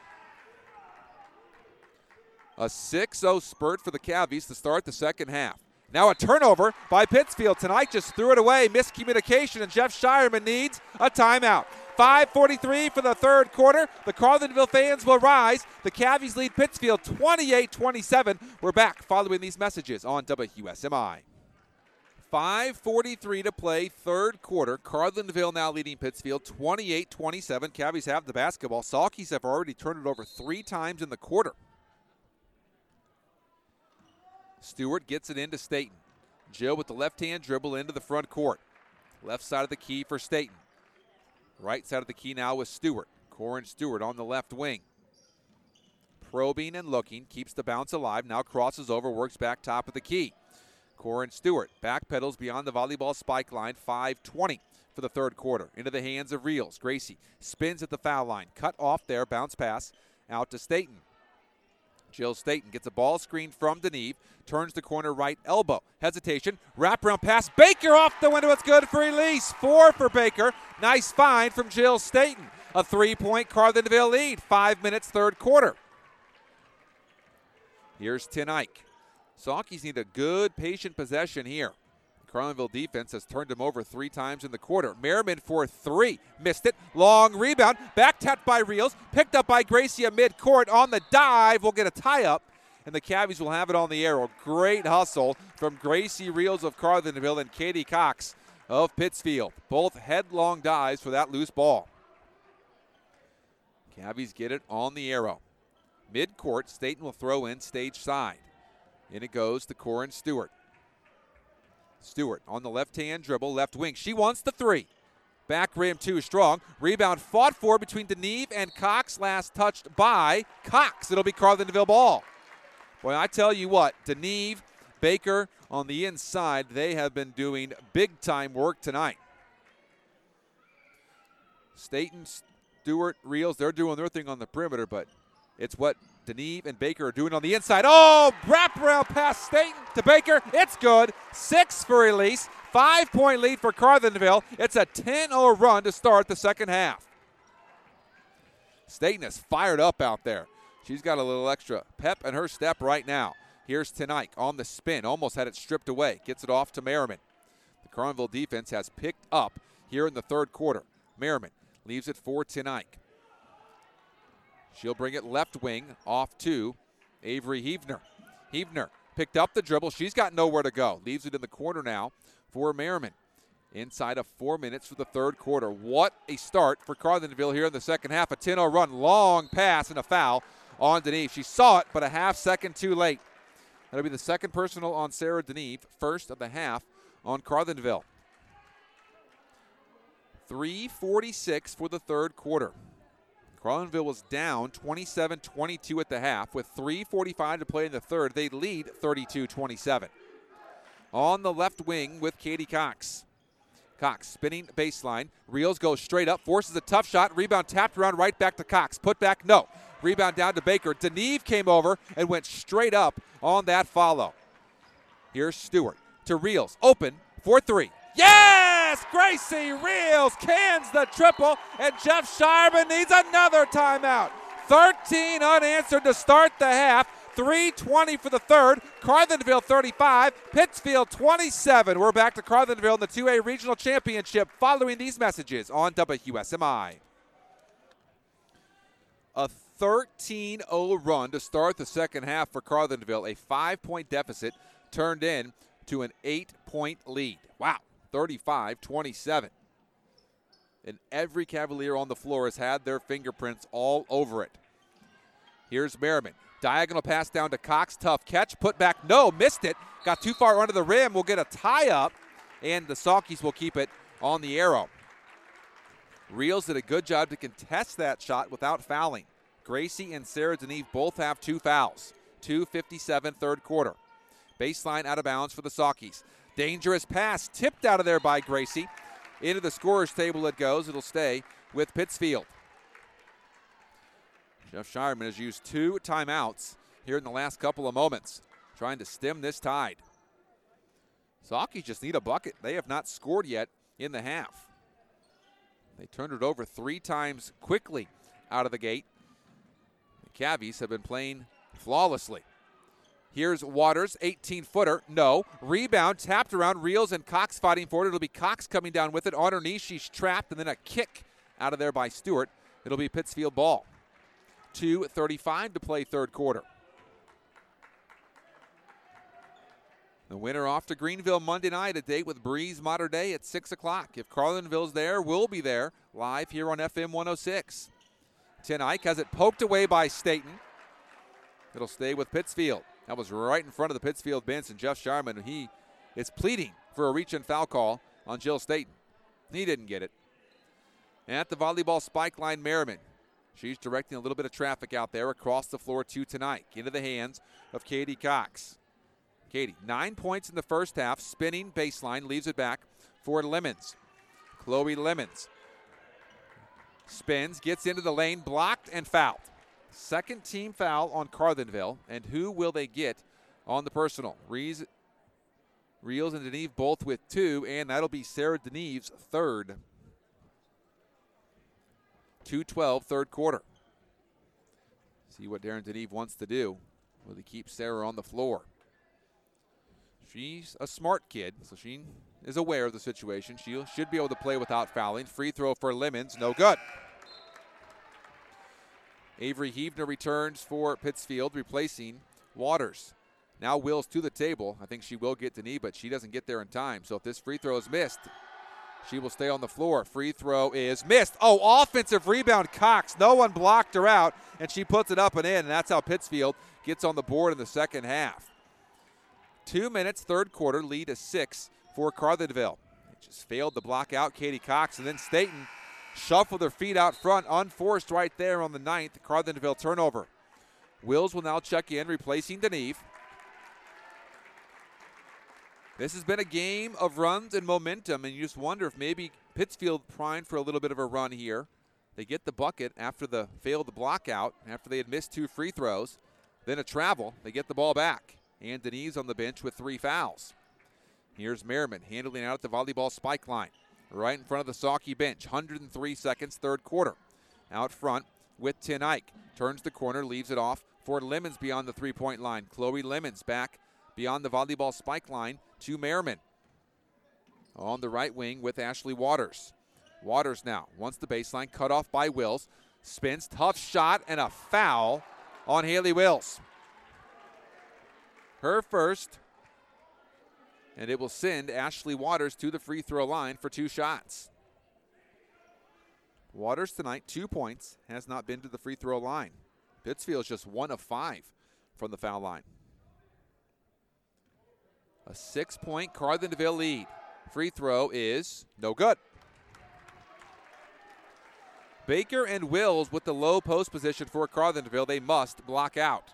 A six oh spurt for the Cavies to start the second half. Now a turnover by Pittsfield. Tinike just threw it away. Miscommunication, and Jeff Shireman needs a timeout. five forty-three for the third quarter. The Carlinville fans will rise. The Cavies lead Pittsfield twenty-eight twenty-seven. We're back following these messages on W S M I. five forty-three to play, third quarter. Carlinville now leading Pittsfield twenty-eight twenty-seven. Cavies have the basketball. Salkies have already turned it over three times in the quarter. Stewart gets it into Staten. Jill with the left-hand dribble into the front court. Left side of the key for Staten. Right side of the key now with Stewart. Corin Stewart on the left wing. Probing and looking, keeps the bounce alive, now crosses over, works back top of the key. Corin Stewart backpedals beyond the volleyball spike line, five twenty for the third quarter. Into the hands of Reels. Gracie spins at the foul line, cut off there, bounce pass out to Staten. Jill Staten gets a ball screen from Deneve, turns the corner right elbow. Hesitation, wraparound pass, Baker off the window, it's good for Elise. Four for Baker, nice find from Jill Staten. A three-point Carlinville lead, five minutes, third quarter. Here's Tin Ike. Salkies need a good, patient possession here. The Carlinville defense has turned him over three times in the quarter. Merriman for three. Missed it. Long rebound. Back tapped by Reels. Picked up by Gracie at midcourt. On the dive. We'll get a tie-up, and the Cavies will have it on the arrow. Great hustle from Gracie Reels of Carlinville and Katie Cox of Pittsfield. Both headlong dives for that loose ball. Cavies get it on the arrow. Midcourt, Staten will throw in stage side. In it goes to Corin Stewart. Stewart on the left-hand dribble, left wing. She wants the three. Back rim too strong. Rebound fought for between Deneve and Cox. Last touched by Cox. It'll be Carlinville ball. Boy, I tell you what, Deneve, Baker on the inside, they have been doing big-time work tonight. Staten, Stewart, Reels, they're doing their thing on the perimeter, but it's what Deneve and Baker are doing on the inside. Oh, wraparound pass Staten to Baker. It's good. Six for Elise. Five-point lead for Carlinville. It's a ten oh run to start the second half. Staten is fired up out there. She's got a little extra pep in her step right now. Here's Tin Ike on the spin. Almost had it stripped away. Gets it off to Merriman. The Carlinville defense has picked up here in the third quarter. Merriman leaves it for Tin Ike. She'll bring it left wing off to Avery Heavner. Heavner picked up the dribble. She's got nowhere to go. Leaves it in the corner now for Merriman. Inside of four minutes for the third quarter. What a start for Carlinville here in the second half. A ten oh run, long pass and a foul on Deneve. She saw it, but a half second too late. That'll be the second personal on Sarah Deneve. First of the half on Carlinville. three forty-six for the third quarter. Carlinville was down twenty-seven twenty-two at the half with three forty-five to play in the third. They lead thirty-two twenty-seven. On the left wing with Katie Cox. Cox spinning baseline. Reels goes straight up, forces a tough shot. Rebound tapped around right back to Cox. Put back, no. Rebound down to Baker. Deneve came over and went straight up on that follow. Here's Stewart to Reels. Open for three. Yes! Gracie Reels cans the triple, and Jeff Shireman needs another timeout. thirteen unanswered to start the half. three twenty for the third. Carlinville thirty-five, Pittsfield twenty-seven. We're back to Carlinville in the two A Regional Championship following these messages on W S M I. A thirteen oh run to start the second half for Carlinville. A five-point deficit turned in to an eight-point lead. Wow. thirty-five twenty-seven. And every Cavalier on the floor has had their fingerprints all over it. Here's Merriman. Diagonal pass down to Cox. Tough catch. Put back. No, missed it. Got too far under the rim. We'll get a tie-up, and the Salkies will keep it on the arrow. Reels did a good job to contest that shot without fouling. Gracie and Sarah Deneve both have two fouls. two fifty-seven third quarter. Baseline out of bounds for the Salkies. Dangerous pass tipped out of there by Gracie. Into the scorer's table it goes. It'll stay with Pittsfield. Jeff Shireman has used two timeouts here in the last couple of moments, trying to stem this tide. Salkies just need a bucket. They have not scored yet in the half. They turned it over three times quickly out of the gate. The Cavies have been playing flawlessly. Here's Waters, eighteen-footer, no. Rebound, tapped around, Reels and Cox fighting for it. It'll be Cox coming down with it. On her knees, she's trapped, and then a kick out of there by Stewart. It'll be Pittsfield ball. two thirty-five to play third quarter. The winner off to Greenville Monday night, a date with Breeze Mater Dei at six o'clock. If Carlinville's there, we'll be there live here on F M one oh six. Ten Eyck has it poked away by Staten. It'll stay with Pittsfield. That was right in front of the Pittsfield bench, and Jeff Sharman, he is pleading for a reach and foul call on Jill Staten. He didn't get it. At the volleyball spike line, Merriman. She's directing a little bit of traffic out there across the floor to Ten Eyck, into the hands of Katie Cox. Katie, nine points in the first half, spinning baseline, leaves it back for Lemons. Chloe Lemons spins, gets into the lane, blocked and fouled. Second team foul on Carlinville, and who will they get on the personal? Rees, Reels and Deneve both with two, and that'll be Sarah Deneve's third. two twelve, third quarter. See what Darren Deneve wants to do. Will he keep Sarah on the floor? She's a smart kid, so she is aware of the situation. She should be able to play without fouling. Free throw for Lemons, no good. Avery Heavner returns for Pittsfield, replacing Waters. Now Wills to the table. I think she will get Deneve, but she doesn't get there in time. So if this free throw is missed, she will stay on the floor. Free throw is missed. Oh, offensive rebound, Cox. No one blocked her out, and she puts it up and in, and that's how Pittsfield gets on the board in the second half. Two minutes, third quarter, lead is six for Carlinville. It just failed to block out Katie Cox, and then Staten shuffled their feet out front, unforced right there on the ninth. Carlinville turnover. Wills will now check in, replacing Deneve. This has been a game of runs and momentum, and you just wonder if maybe Pittsfield primed for a little bit of a run here. They get the bucket after the failed the block out, after they had missed two free throws. Then a travel. They get the ball back. And Denise on the bench with three fouls. Here's Merriman handling out at the volleyball spike line. Right in front of the Sauckie bench. one hundred three seconds, third quarter. Out front with Ten Eyck. Turns the corner, leaves it off for Lemons beyond the three-point line. Chloe Lemons back beyond the volleyball spike line to Merriman. On the right wing with Ashley Waters. Waters now wants the baseline, cut off by Wills. Spins, tough shot, and a foul on Haley Wills. Her first, and it will send Ashley Waters to the free throw line for two shots. Waters tonight, two points, has not been to the free throw line. Pittsfield's just one of five from the foul line. A six-point Carlinville lead. Free throw is no good. Baker and Wills with the low post position for Carlinville. They must block out.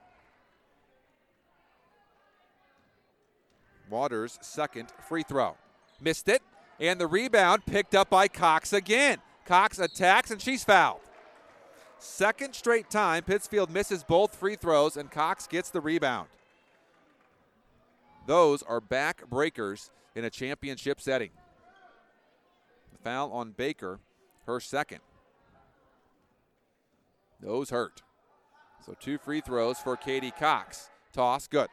Waters' second free throw. Missed it, and the rebound picked up by Cox again. Cox attacks, and she's fouled. Second straight time, Pittsfield misses both free throws, and Cox gets the rebound. Those are back breakers in a championship setting. The foul on Baker, her second. Those hurt. So two free throws for Katie Cox. Toss, good.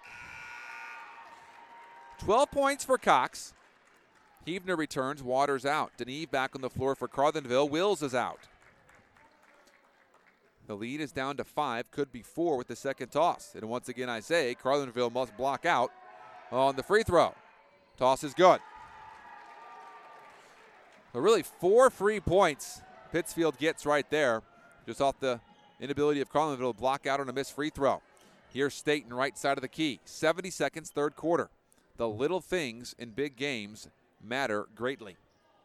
twelve points for Cox. Heavner returns, Waters out. Deneve back on the floor for Carlinville. Wills is out. The lead is down to five, could be four with the second toss. And once again I say, Carlinville must block out on the free throw. Toss is good. So really four free points Pittsfield gets right there, just off the inability of Carlinville to block out on a missed free throw. Here's Staten, right side of the key. seventy seconds, third quarter. The little things in big games matter greatly.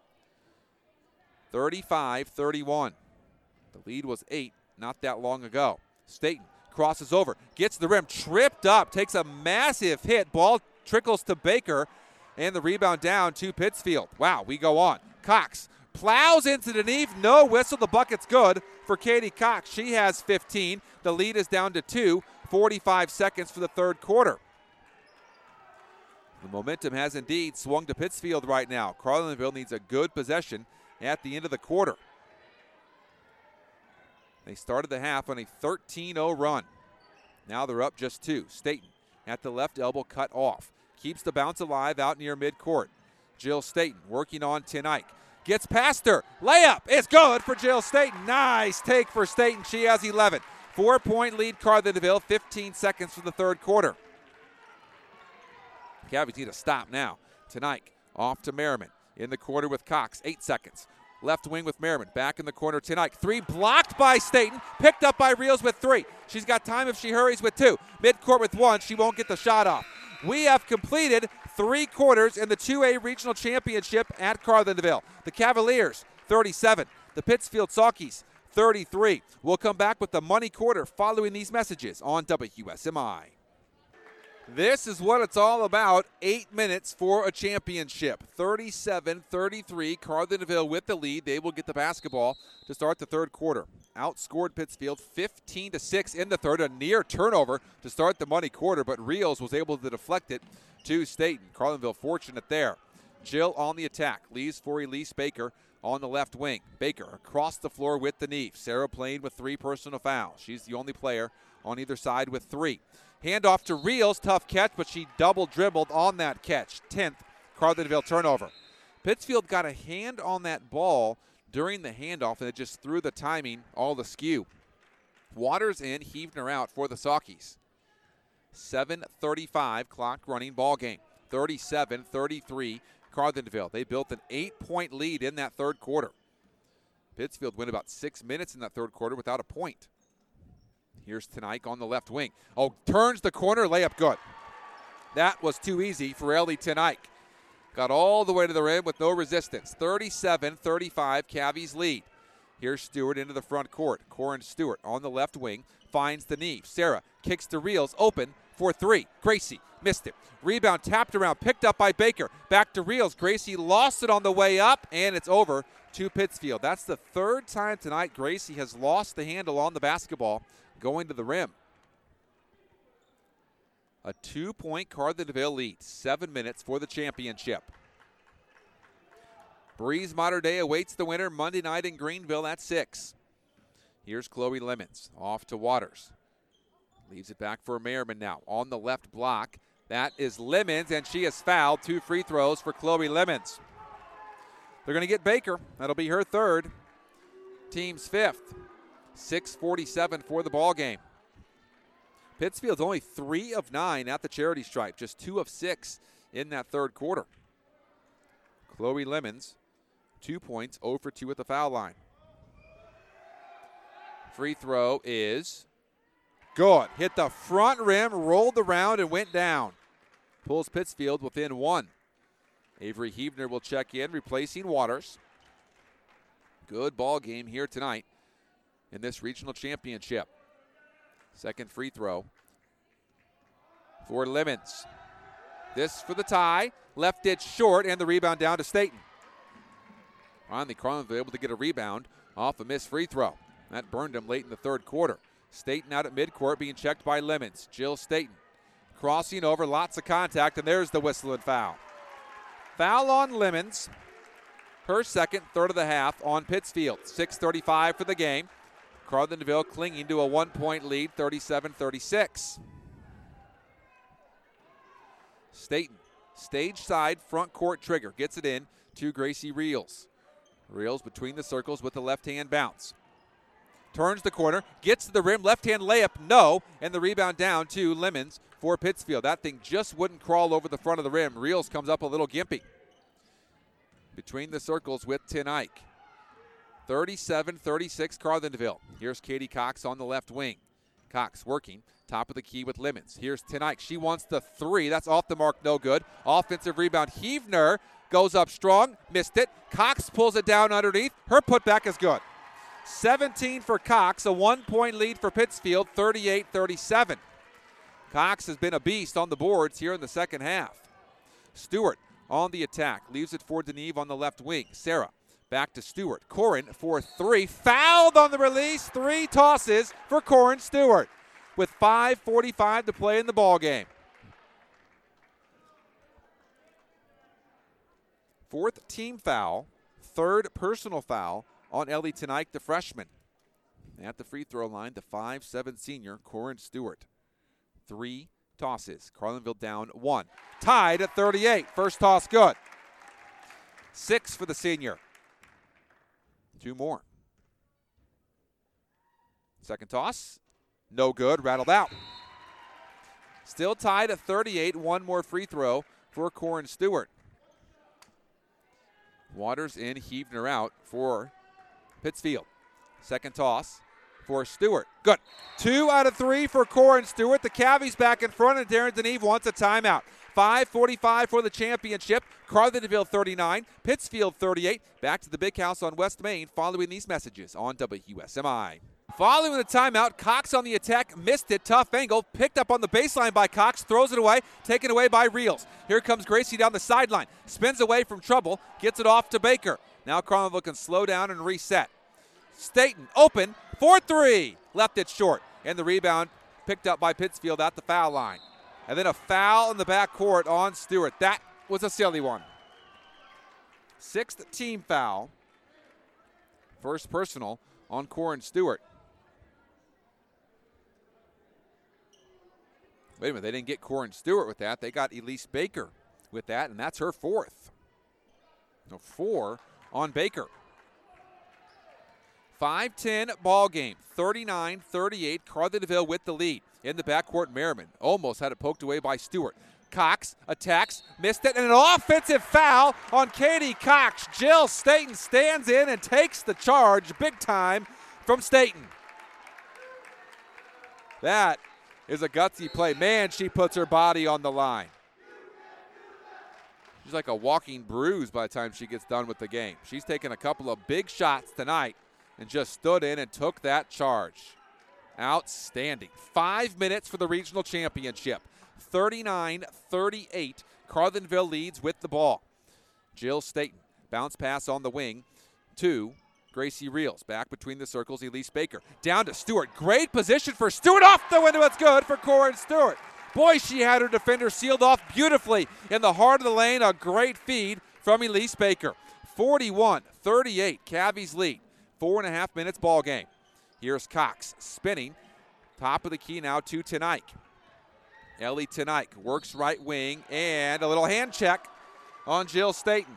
thirty-five thirty-one. The lead was eight not that long ago. Staten crosses over, gets the rim, tripped up, takes a massive hit. Ball trickles to Baker, and the rebound down to Pittsfield. Wow, we go on. Cox plows into Deneve, no whistle. The bucket's good for Katie Cox. She has fifteen. The lead is down to two. forty-five seconds for the third quarter. The momentum has indeed swung to Pittsfield right now. Carlinville needs a good possession at the end of the quarter. They started the half on a thirteen oh run. Now they're up just two. Staten at the left elbow, cut off. Keeps the bounce alive out near midcourt. Jill Staten working on Ten Eyck. Gets past her. Layup is good for Jill Staten. Nice take for Staten. She has eleven. Four-point lead Carlinville, fifteen seconds for the third quarter. Cavies need to stop now. Tonight, off to Merriman. In the corner with Cox, eight seconds. Left wing with Merriman, back in the corner tonight. Three blocked by Staten, picked up by Reels with three. She's got time if she hurries with two. Midcourt with one, she won't get the shot off. We have completed three quarters in the two A Regional Championship at Carlinville. The Cavaliers, thirty-seven. The Pittsfield Saukeys, thirty-three. We'll come back with the money quarter following these messages on W S M I. This is what it's all about. Eight minutes for a championship. thirty-seven thirty-three. Carlinville with the lead. They will get the basketball to start the third quarter. Outscored Pittsfield fifteen to six in the third. A near turnover to start the money quarter, but Reels was able to deflect it to Staten. Carlinville fortunate there. Jill on the attack. Leaves for Elise Baker on the left wing. Baker across the floor with the knee. Sarah playing with three personal fouls. She's the only player on either side with three. Handoff to Reels, tough catch, but she double dribbled on that catch. tenth Carlinville turnover. Pittsfield got a hand on that ball during the handoff, and it just threw the timing all the skew. Waters in, Heavner out for the Saukeys. seven thirty-five clock running ball game. thirty-seven thirty-three Carlinville. They built an eight-point lead in that third quarter. Pittsfield went about six minutes in that third quarter without a point. Here's Tenike on the left wing. Oh, turns the corner, layup good. That was too easy for Ellie Tenike. Got all the way to the rim with no resistance. thirty-seven thirty-five, Cavies lead. Here's Stewart into the front court. Corin Stewart on the left wing finds the knee. Sarah kicks to Reels, open for three. Gracie missed it. Rebound tapped around, picked up by Baker. Back to Reels. Gracie lost it on the way up, and it's over to Pittsfield. That's the third time tonight Gracie has lost the handle on the basketball going to the rim. A two-point Carlinville lead. Seven minutes for the championship. Breeze Mater Dei awaits the winner Monday night in Greenville at six. Here's Chloe Lemons. Off to Waters. Leaves it back for Merriman now. On the left block. That is Lemons, and she is fouled. Two free throws for Chloe Lemons. They're going to get Baker. That'll be her third. Team's fifth. six forty-seven for the ball game. Pittsfield's only three of nine at the charity stripe, just two of six in that third quarter. Chloe Lemons, two points, zero for two at the foul line. Free throw is good. Hit the front rim, rolled around, and went down. Pulls Pittsfield within one. Avery Heavner will check in, replacing Waters. Good ball game here tonight in this regional championship. Second free throw for Lemons. This for the tie. Left it short, and the rebound down to Staten. Finally, Carlinville able to get a rebound off a missed free throw. That burned him late in the third quarter. Staten out at midcourt being checked by Lemons. Jill Staten crossing over, lots of contact, and there's the whistle and foul. Foul on Lemons. Her second, third of the half on Pittsfield. six thirty-five for the game. Carlinville clinging to a one-point lead, thirty-seven thirty-six. Staten, stage side front court trigger, gets it in to Gracie Reels. Reels between the circles with the left-hand bounce. Turns the corner, gets to the rim, left-hand layup, no, and the rebound down to Lemons for Pittsfield. That thing just wouldn't crawl over the front of the rim. Reels comes up a little gimpy. Between the circles with Tenike. thirty-seven thirty-six Carlinville. Here's Katie Cox on the left wing. Cox working, top of the key with Lemons. Here's Tenike. She wants the three. That's off the mark, no good. Offensive rebound. Heavner goes up strong, missed it. Cox pulls it down underneath. Her putback is good. seventeen for Cox, a one-point lead for Pittsfield, thirty-eight thirty-seven. Cox has been a beast on the boards here in the second half. Stewart on the attack. Leaves it for Deneve on the left wing. Sarah back to Stewart. Corin for three. Fouled on the release. Three tosses for Corin Stewart with five forty-five to play in the ball game. Fourth team foul. Third personal foul on Ellie Tenike, the freshman. At the free throw line, the five seven senior, Corin Stewart. Three tosses. Carlinville down one. Tied at thirty-eight. First toss good. Six for the senior. Two more. Second toss. No good. Rattled out. Still tied at thirty-eight. One more free throw for Corin Stewart. Waters in, Heavner out for Pittsfield. Second toss for Stewart. Good. Two out of three for Corin Stewart. The Cavies back in front, and Darren Deneve wants a timeout. five forty-five for the championship. Carlinville thirty-nine, Pittsfield thirty-eight. Back to the Big House on West Main following these messages on W S M I. Following the timeout, Cox on the attack, missed it, tough angle, picked up on the baseline by Cox, throws it away, taken away by Reels. Here comes Gracie down the sideline, spins away from trouble, gets it off to Baker. Now Carlinville can slow down and reset. Staten open for three, left it short, and the rebound picked up by Pittsfield at the foul line. And then a foul in the backcourt on Stewart. That was a silly one. Sixth team foul. First personal on Corin Stewart. Wait a minute, they didn't get Corin Stewart with that. They got Elise Baker with that, and that's her fourth. No, four on Baker. five ten ball game, thirty-nine thirty-eight. Carlinville with the lead. In the backcourt, Merriman almost had it poked away by Stewart. Cox attacks, missed it, and an offensive foul on Katie Cox. Jill Staten stands in and takes the charge big time from Staten. That is a gutsy play. Man, she puts her body on the line. She's like a walking bruise by the time she gets done with the game. She's taken a couple of big shots tonight and just stood in and took that charge. Outstanding. Five minutes for the regional championship. thirty-nine thirty-eight. Carlinville leads with the ball. Jill Staten. Bounce pass on the wing to Gracie Reels. Back between the circles, Elise Baker. Down to Stewart. Great position for Stewart. Off the window. It's good for Corin Stewart. Boy, she had her defender sealed off beautifully in the heart of the lane. A great feed from Elise Baker. forty-one thirty-eight. Cavies lead. Four and a half minutes ball game. Here's Cox spinning. Top of the key now to Tenaik. Ellie Tenaik works right wing, and a little hand check on Jill Staten.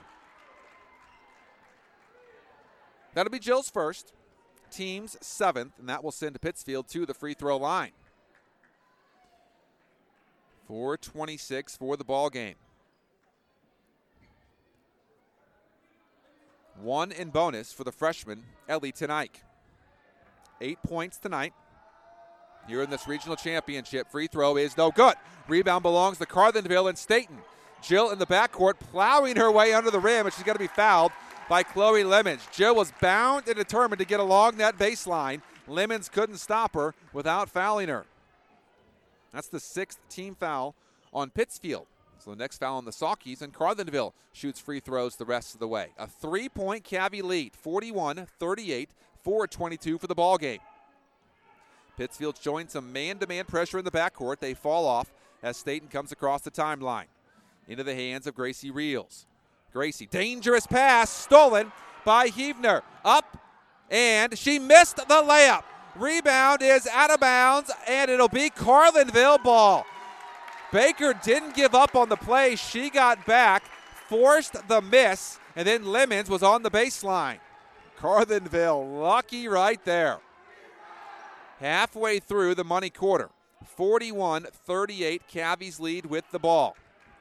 That'll be Jill's first. Team's seventh, and that will send Pittsfield to the free throw line. four twenty-six for the ball game. One in bonus for the freshman, Ellie Tenaik. Eight points tonight. Here in this regional championship, free throw is no good. Rebound belongs to Carlinville and Staten. Jill in the backcourt plowing her way under the rim, and she's going to be fouled by Chloe Lemons. Jill was bound and determined to get along that baseline. Lemons couldn't stop her without fouling her. That's the sixth team foul on Pittsfield. So the next foul on the Saukeys, and Carlinville shoots free throws the rest of the way. A three-point Cavy lead, forty-one thirty-eight, four twenty-two for the ball game. Pittsfield showing some man-to-man pressure in the backcourt. They fall off as Staten comes across the timeline. Into the hands of Gracie Reels. Gracie, dangerous pass, stolen by Heavner. Up, and she missed the layup. Rebound is out of bounds, and it'll be Carlinville ball. Baker didn't give up on the play. She got back, forced the miss, and then Lemons was on the baseline. Carlinville lucky right there. Halfway through the money quarter. forty-one thirty-eight, Cavies lead with the ball.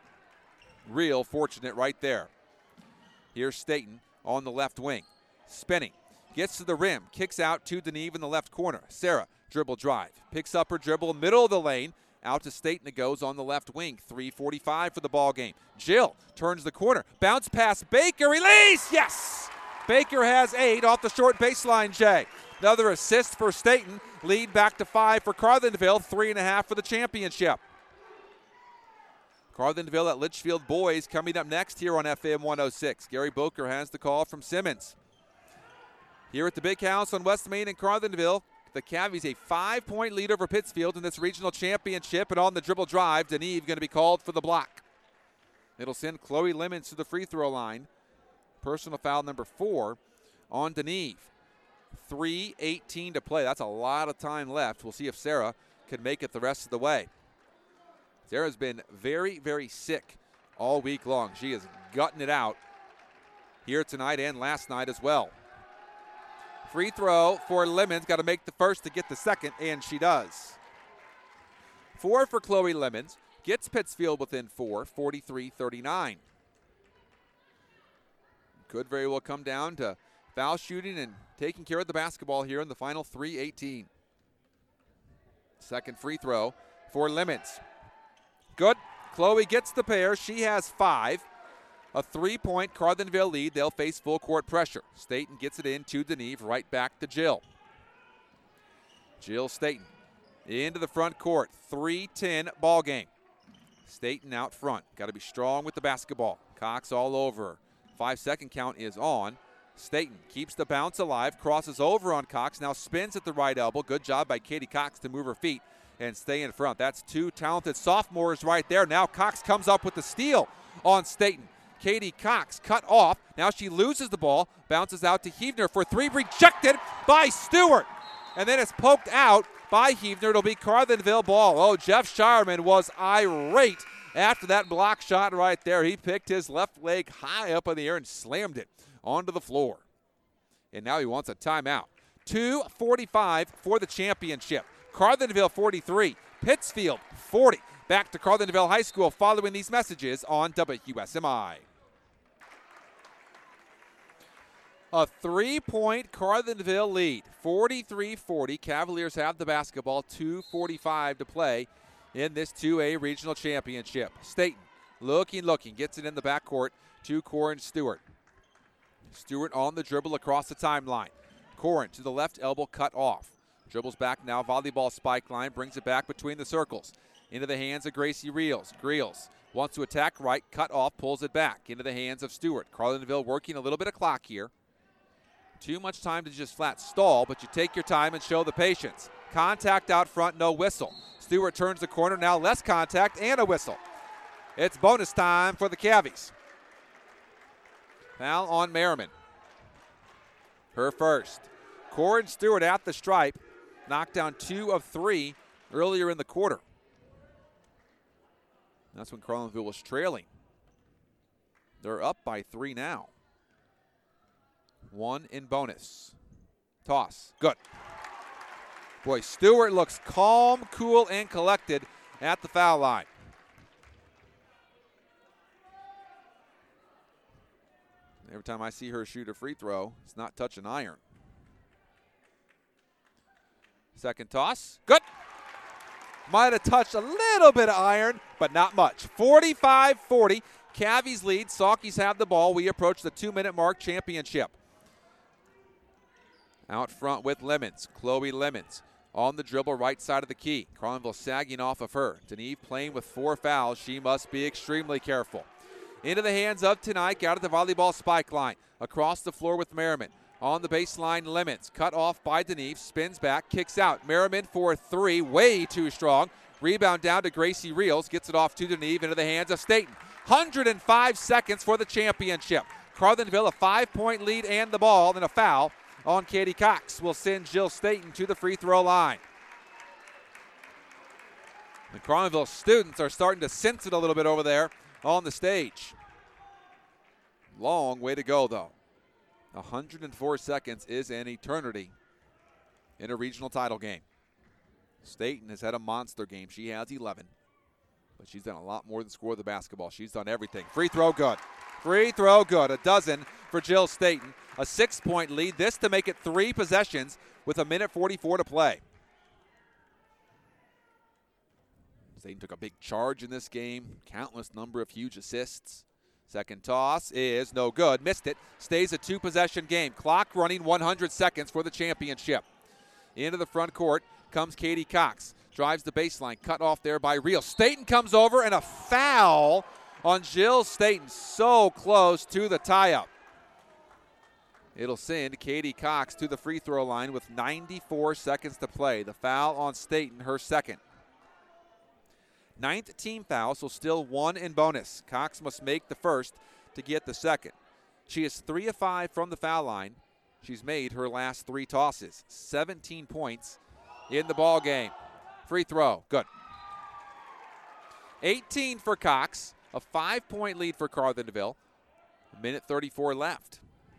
Real fortunate right there. Here's Staten on the left wing. Spinning. Gets to the rim. Kicks out to Deneve in the left corner. Sarah, dribble drive. Picks up her dribble, middle of the lane. Out to Staten it goes on the left wing. three forty-five for the ball game. Jill turns the corner. Bounce pass. Baker, release! Yes! Baker has eight off the short baseline, Jay. Another assist for Staten. Lead back to five for Carlinville. Three and a half for the championship. Carlinville at Litchfield Boys coming up next here on F M one oh six. Gary Boker has the call from Simmons. Here at the Big House on West Main in Carlinville, the Cavies a five-point lead over Pittsfield in this regional championship, and on the dribble drive, Deneve going to be called for the block. It'll send Chloe Lemons to the free throw line. Personal foul number four on Deneve. three eighteen to play. That's a lot of time left. We'll see if Sarah can make it the rest of the way. Sarah's been very, very sick all week long. She is gutting it out here tonight and last night as well. Free throw for Lemons. Got to make the first to get the second, and she does. Four for Chloe Lemons, gets Pittsfield within four, forty-three thirty-nine. Could very well come down to foul shooting and taking care of the basketball here in the final three eighteen. Second free throw for Lemons. Good. Chloe gets the pair. She has five. A three-point Carlinville lead. They'll face full court pressure. Staten gets it in to Deneve, right back to Jill. Jill Staten into the front court. three ten ball game. Staten out front. Got to be strong with the basketball. Cox all over her. Five-second count is on. Staten keeps the bounce alive, crosses over on Cox, now spins at the right elbow. Good job by Katie Cox to move her feet and stay in front. That's two talented sophomores right there. Now Cox comes up with the steal on Staten. Katie Cox cut off. Now she loses the ball, bounces out to Heavner for three, rejected by Stewart. And then it's poked out by Heavner. It'll be Carlinville ball. Oh, Jeff Shireman was irate after that block shot right there. He picked his left leg high up in the air and slammed it onto the floor. And now he wants a timeout. two forty-five for the championship. Carlinville forty-three, Pittsfield forty. Back to Carlinville High School following these messages on W S M I. A three-point Carlinville lead, forty-three forty. Cavaliers have the basketball, two forty-five to play in this two A regional championship. Staten looking, looking, gets it in the backcourt to Corin Stewart. Stewart on the dribble across the timeline. Corin to the left elbow, cut off. Dribbles back now, volleyball spike line, brings it back between the circles. Into the hands of Gracie Reels. Greels wants to attack right, cut off, pulls it back. Into the hands of Stewart. Carlinville working a little bit of clock here. Too much time to just flat stall, but you take your time and show the patience. Contact out front, no whistle. Stewart turns the corner, now less contact and a whistle. It's bonus time for the Cavies. Foul on Merriman. Her first. Corin Stewart at the stripe. Knocked down two of three earlier in the quarter. That's when Carlinville was trailing. They're up by three now. One in bonus. Toss. Good. Boy, Stewart looks calm, cool, and collected at the foul line. Every time I see her shoot a free throw, it's not touching iron. Second toss. Good. Might have touched a little bit of iron, but not much. forty-five forty. Cavies lead. Saukeys have the ball. We approach the two-minute mark championship. Out front with Lemons. Chloe Lemons on the dribble right side of the key. Carlinville sagging off of her. Deneve playing with four fouls. She must be extremely careful. Into the hands of Tenike out of the volleyball spike line. Across the floor with Merriman. On the baseline, Lemons. Cut off by Deneve. Spins back, kicks out. Merriman for three. Way too strong. Rebound down to Gracie Reels. Gets it off to Deneve into the hands of Staten. one hundred five seconds for the championship. Carlinville a five-point lead and the ball, and a foul on Katie Cox will send Jill Staten to the free throw line. The Carlinville students are starting to sense it a little bit over there on the stage. Long way to go, though. one hundred four seconds is an eternity in a regional title game. Staten has had a monster game. She has eleven, but she's done a lot more than score the basketball. She's done everything. Free throw good. Free throw good. A dozen for Jill Staten. A six-point lead. This to make it three possessions with a minute forty-four to play. Staten took a big charge in this game. Countless number of huge assists. Second toss is no good. Missed it. Stays a two-possession game. Clock running one hundred seconds for the championship. Into the front court comes Katie Cox. Drives the baseline. Cut off there by Real. Staten comes over and a foul on Jill Staten. So close to the tie-up. It'll send Katie Cox to the free throw line with ninety-four seconds to play. The foul on Staten, her second. Ninth team foul, so still one in bonus. Cox must make the first to get the second. She is three of five from the foul line. She's made her last three tosses. seventeen points in the ball game. Free throw, good. eighteen for Cox, a five-point lead for Carlinville. A minute thirty-four left.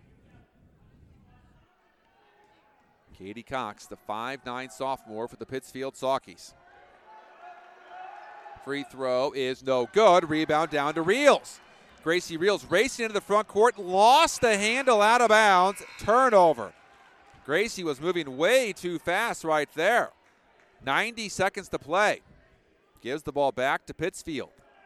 Katie Cox, the five nine sophomore for the Pittsfield Saukeys. Free throw is no good. Rebound down to Reels. Gracie Reels racing into the front court, lost the handle out of bounds. Turnover. Gracie was moving way too fast right there. ninety seconds to play. Gives the ball back to Pittsfield.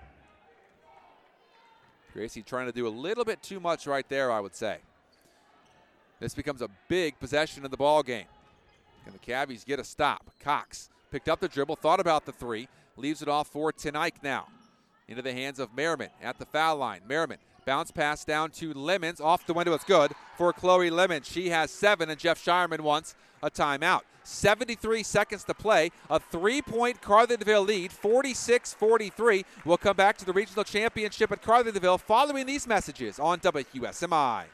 Gracie trying to do a little bit too much right there, I would say. This becomes a big possession in the ball game. Can the Cavs get a stop? Cox picked up the dribble, thought about the three, leaves it off for Tenike now. Into the hands of Merriman at the foul line. Merriman, bounce pass down to Lemons. Off the window, it's good for Chloe Lemons. She has seven, and Jeff Shireman wants a timeout. seventy-three seconds to play. A three-point Carlinville lead, forty-six forty-three. We'll come back to the regional championship at Carlinville following these messages on W S M I.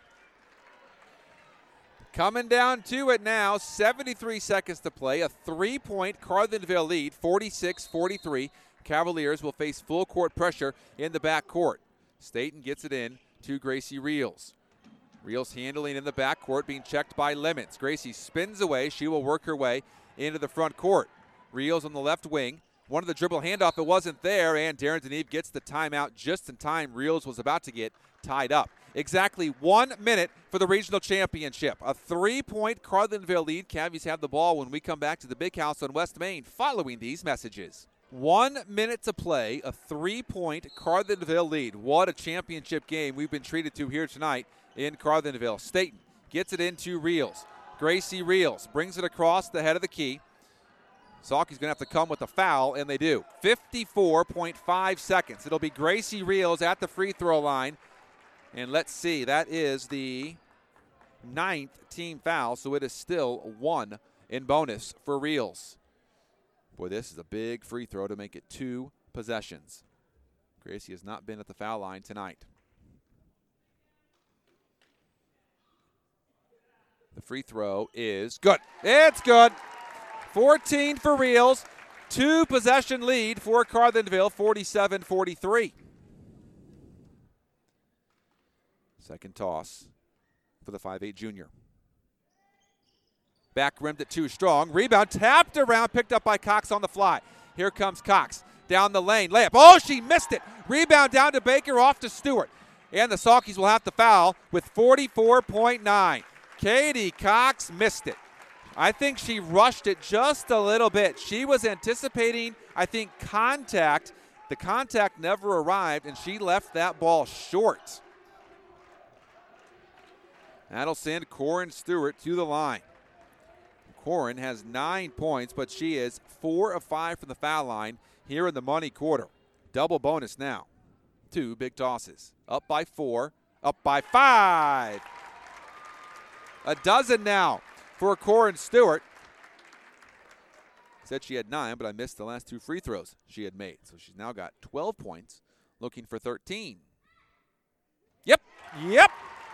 Coming down to it now, seventy-three seconds to play. A three-point Carlinville lead, forty-six forty-three. Cavaliers will face full court pressure in the backcourt. Staten gets it in to Gracie Reels. Reels handling in the backcourt, being checked by Lemons. Gracie spins away. She will work her way into the front court. Reels on the left wing. One of the dribble handoff, it wasn't there, and Darren Deneve gets the timeout just in time. Reels was about to get tied up. Exactly one minute for the regional championship. A three-point Carlinville lead. Cavs have the ball when we come back to the Big House on West Main following these messages. One minute to play, a three-point Carlinville lead. What a championship game we've been treated to here tonight in Carlinville. Staten gets it into Reels. Gracie Reels brings it across the head of the key. Salke's going to have to come with a foul, and they do. fifty-four point five seconds. It'll be Gracie Reels at the free throw line. And let's see, that is the ninth team foul, so it is still one in bonus for Reels. Boy, this is a big free throw to make it two possessions. Gracie has not been at the foul line tonight. The free throw is good. It's good. fourteen for Reels. Two possession lead for Carlinville, forty-seven forty-three. Second toss for the five eight junior. Back rimmed it too strong. Rebound tapped around, picked up by Cox on the fly. Here comes Cox down the lane. Layup. Oh, she missed it. Rebound down to Baker, off to Stewart. And the Salkies will have to foul with forty-four point nine. Katie Cox missed it. I think she rushed it just a little bit. She was anticipating, I think, contact. The contact never arrived, and she left that ball short. That'll send Corin Stewart to the line. Corin has nine points, but she is four of five from the foul line here in the money quarter. Double bonus now. Two big tosses. Up by four, up by five. A dozen now for Corin Stewart. Said she had nine, but I missed the last two free throws she had made. So she's now got twelve points, looking for thirteen. Yep, yep.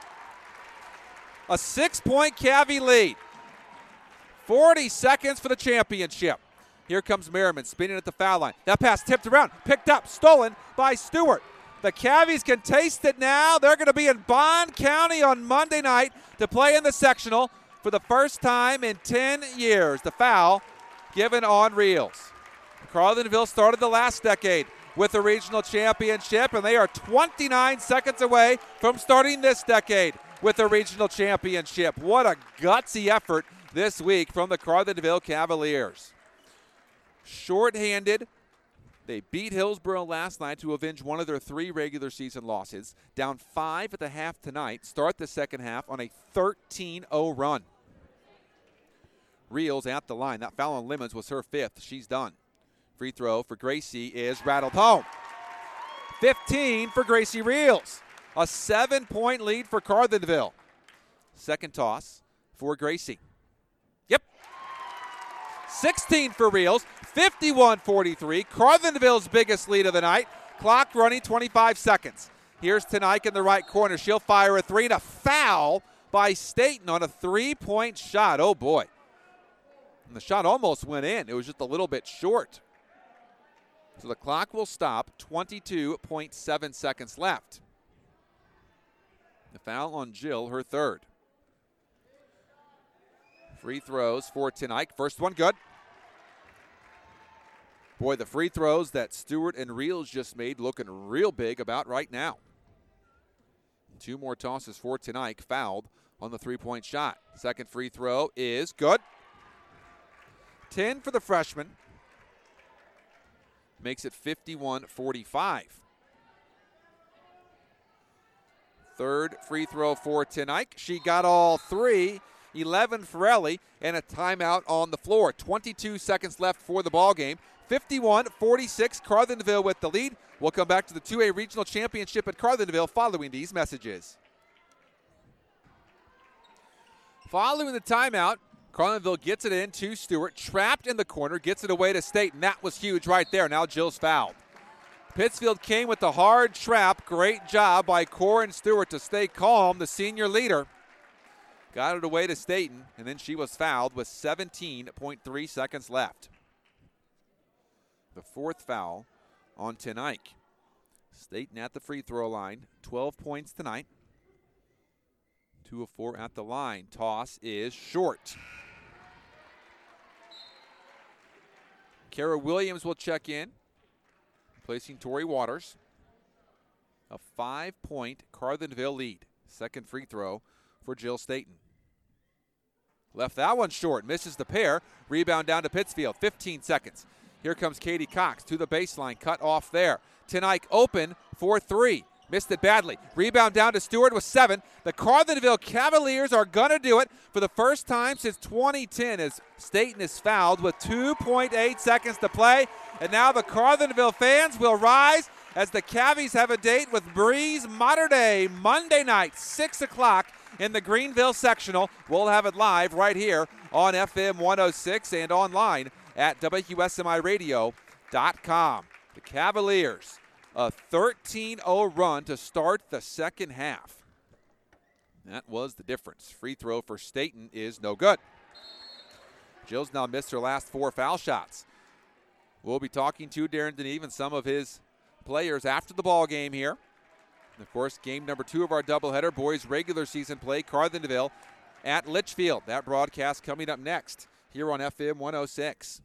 A six-point Cavy lead. forty seconds for the championship. Here comes Merriman spinning at the foul line. That pass tipped around, picked up, stolen by Stewart. The Cavies can taste it now. They're going to be in Bond County on Monday night to play in the sectional for the first time in ten years. The foul given on Reels. Carlinville started the last decade with the regional championship, and they are twenty-nine seconds away from starting this decade with the regional championship. What a gutsy effort this week from the Carlinville Cavaliers. Short-handed, they beat Hillsborough last night to avenge one of their three regular season losses. Down five at the half tonight. Start the second half on a thirteen oh run. Reels at the line. That foul on Lemons was her fifth. She's done. Free throw for Gracie is rattled home. fifteen for Gracie Reels. A seven-point lead for Carlinville. Second toss for Gracie. Yep. sixteen for Reels. fifty-one forty-three. Carlinville's biggest lead of the night. Clock running, twenty-five seconds. Here's Tenike in the right corner. She'll fire a three and a foul by Staten on a three-point shot. Oh, boy. And the shot almost went in. It was just a little bit short. So the clock will stop. twenty-two point seven seconds left. The foul on Jill, her third. Free throws for Tenike. First one good. Boy, the free throws that Stewart and Reels just made looking real big about right now. Two more tosses for Tenique, fouled on the three-point shot. Second free throw is good. ten for the freshman. Makes it fifty-one forty-five. Third free throw for Tenique. She got all three. eleven for Ellie, and a timeout on the floor. twenty-two seconds left for the ball game. fifty-one forty-six, Carlinville with the lead. We'll come back to the two A Regional Championship at Carlinville following these messages. Following the timeout, Carlinville gets it in to Stewart, trapped in the corner, gets it away to Staten. That was huge right there. Now Jill's fouled. Pittsfield came with the hard trap. Great job by Corin Stewart to stay calm, the senior leader. Got it away to Staten, and then she was fouled with seventeen point three seconds left. The fourth foul on Tenique. Staten at the free throw line, twelve points tonight. two of four at the line. Toss is short. Kara Williams will check in, placing Tori Waters. A five-point Carlinville lead. Second free throw for Jill Staten. Left that one short, misses the pair. Rebound down to Pittsfield, fifteen seconds. Here comes Katie Cox to the baseline, cut off there. Tenique open for three. Missed it badly. Rebound down to Stewart with seven. The Carlinville Cavaliers are going to do it for the first time since twenty ten as Staten is fouled with two point eight seconds to play. And now the Carlinville fans will rise as the Cavies have a date with Breeze Mater Dei Monday night, six o'clock in the Greenville sectional. We'll have it live right here on F M one oh six and online at W S M I radio dot com. The Cavaliers, a thirteen oh run to start the second half. That was the difference. Free throw for Staten is no good. Jill's now missed her last four foul shots. We'll be talking to Darren Deneve and some of his players after the ball game here. And of course, game number two of our doubleheader, boys regular season play, Carlinville at Litchfield. That broadcast coming up next here on F M one oh six.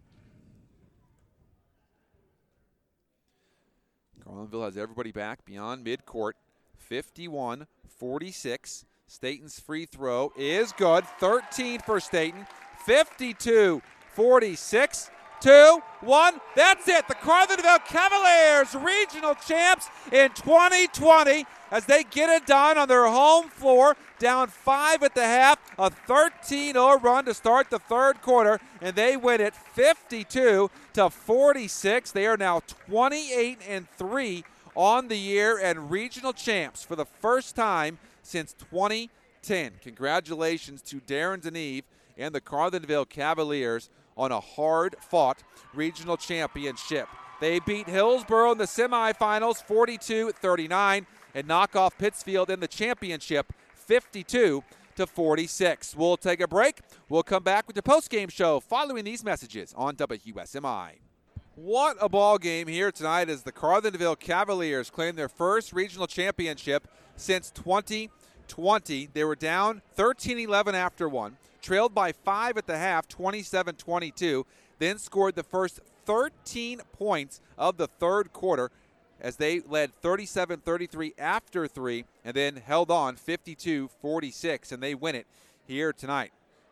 Carlinville has everybody back beyond midcourt. fifty-one forty-six. Staten's free throw is good. thirteen for Staten. fifty-two forty-six. Two, one, that's it. The Carlinville Cavaliers, regional champs in twenty twenty, as they get it done on their home floor, down five at the half, a thirteen oh run to start the third quarter, and they win it fifty-two to forty-six. They are now twenty-eight and three on the year and regional champs for the first time since twenty ten. Congratulations to Darren Deneve and the Carlinville Cavaliers on a hard-fought regional championship. They beat Hillsboro in the semifinals forty-two thirty-nine and knock off Pittsfield in the championship fifty-two to forty-six. We'll take a break. We'll come back with the post-game show following these messages on W S M I. What a ball game here tonight as the Carlinville Cavaliers claim their first regional championship since twenty twenty. They were down thirteen eleven after one. Trailed by five at the half, twenty-seven twenty-two, then scored the first thirteen points of the third quarter as they led thirty-seven thirty-three after three and then held on fifty-two forty-six, and they win it here tonight.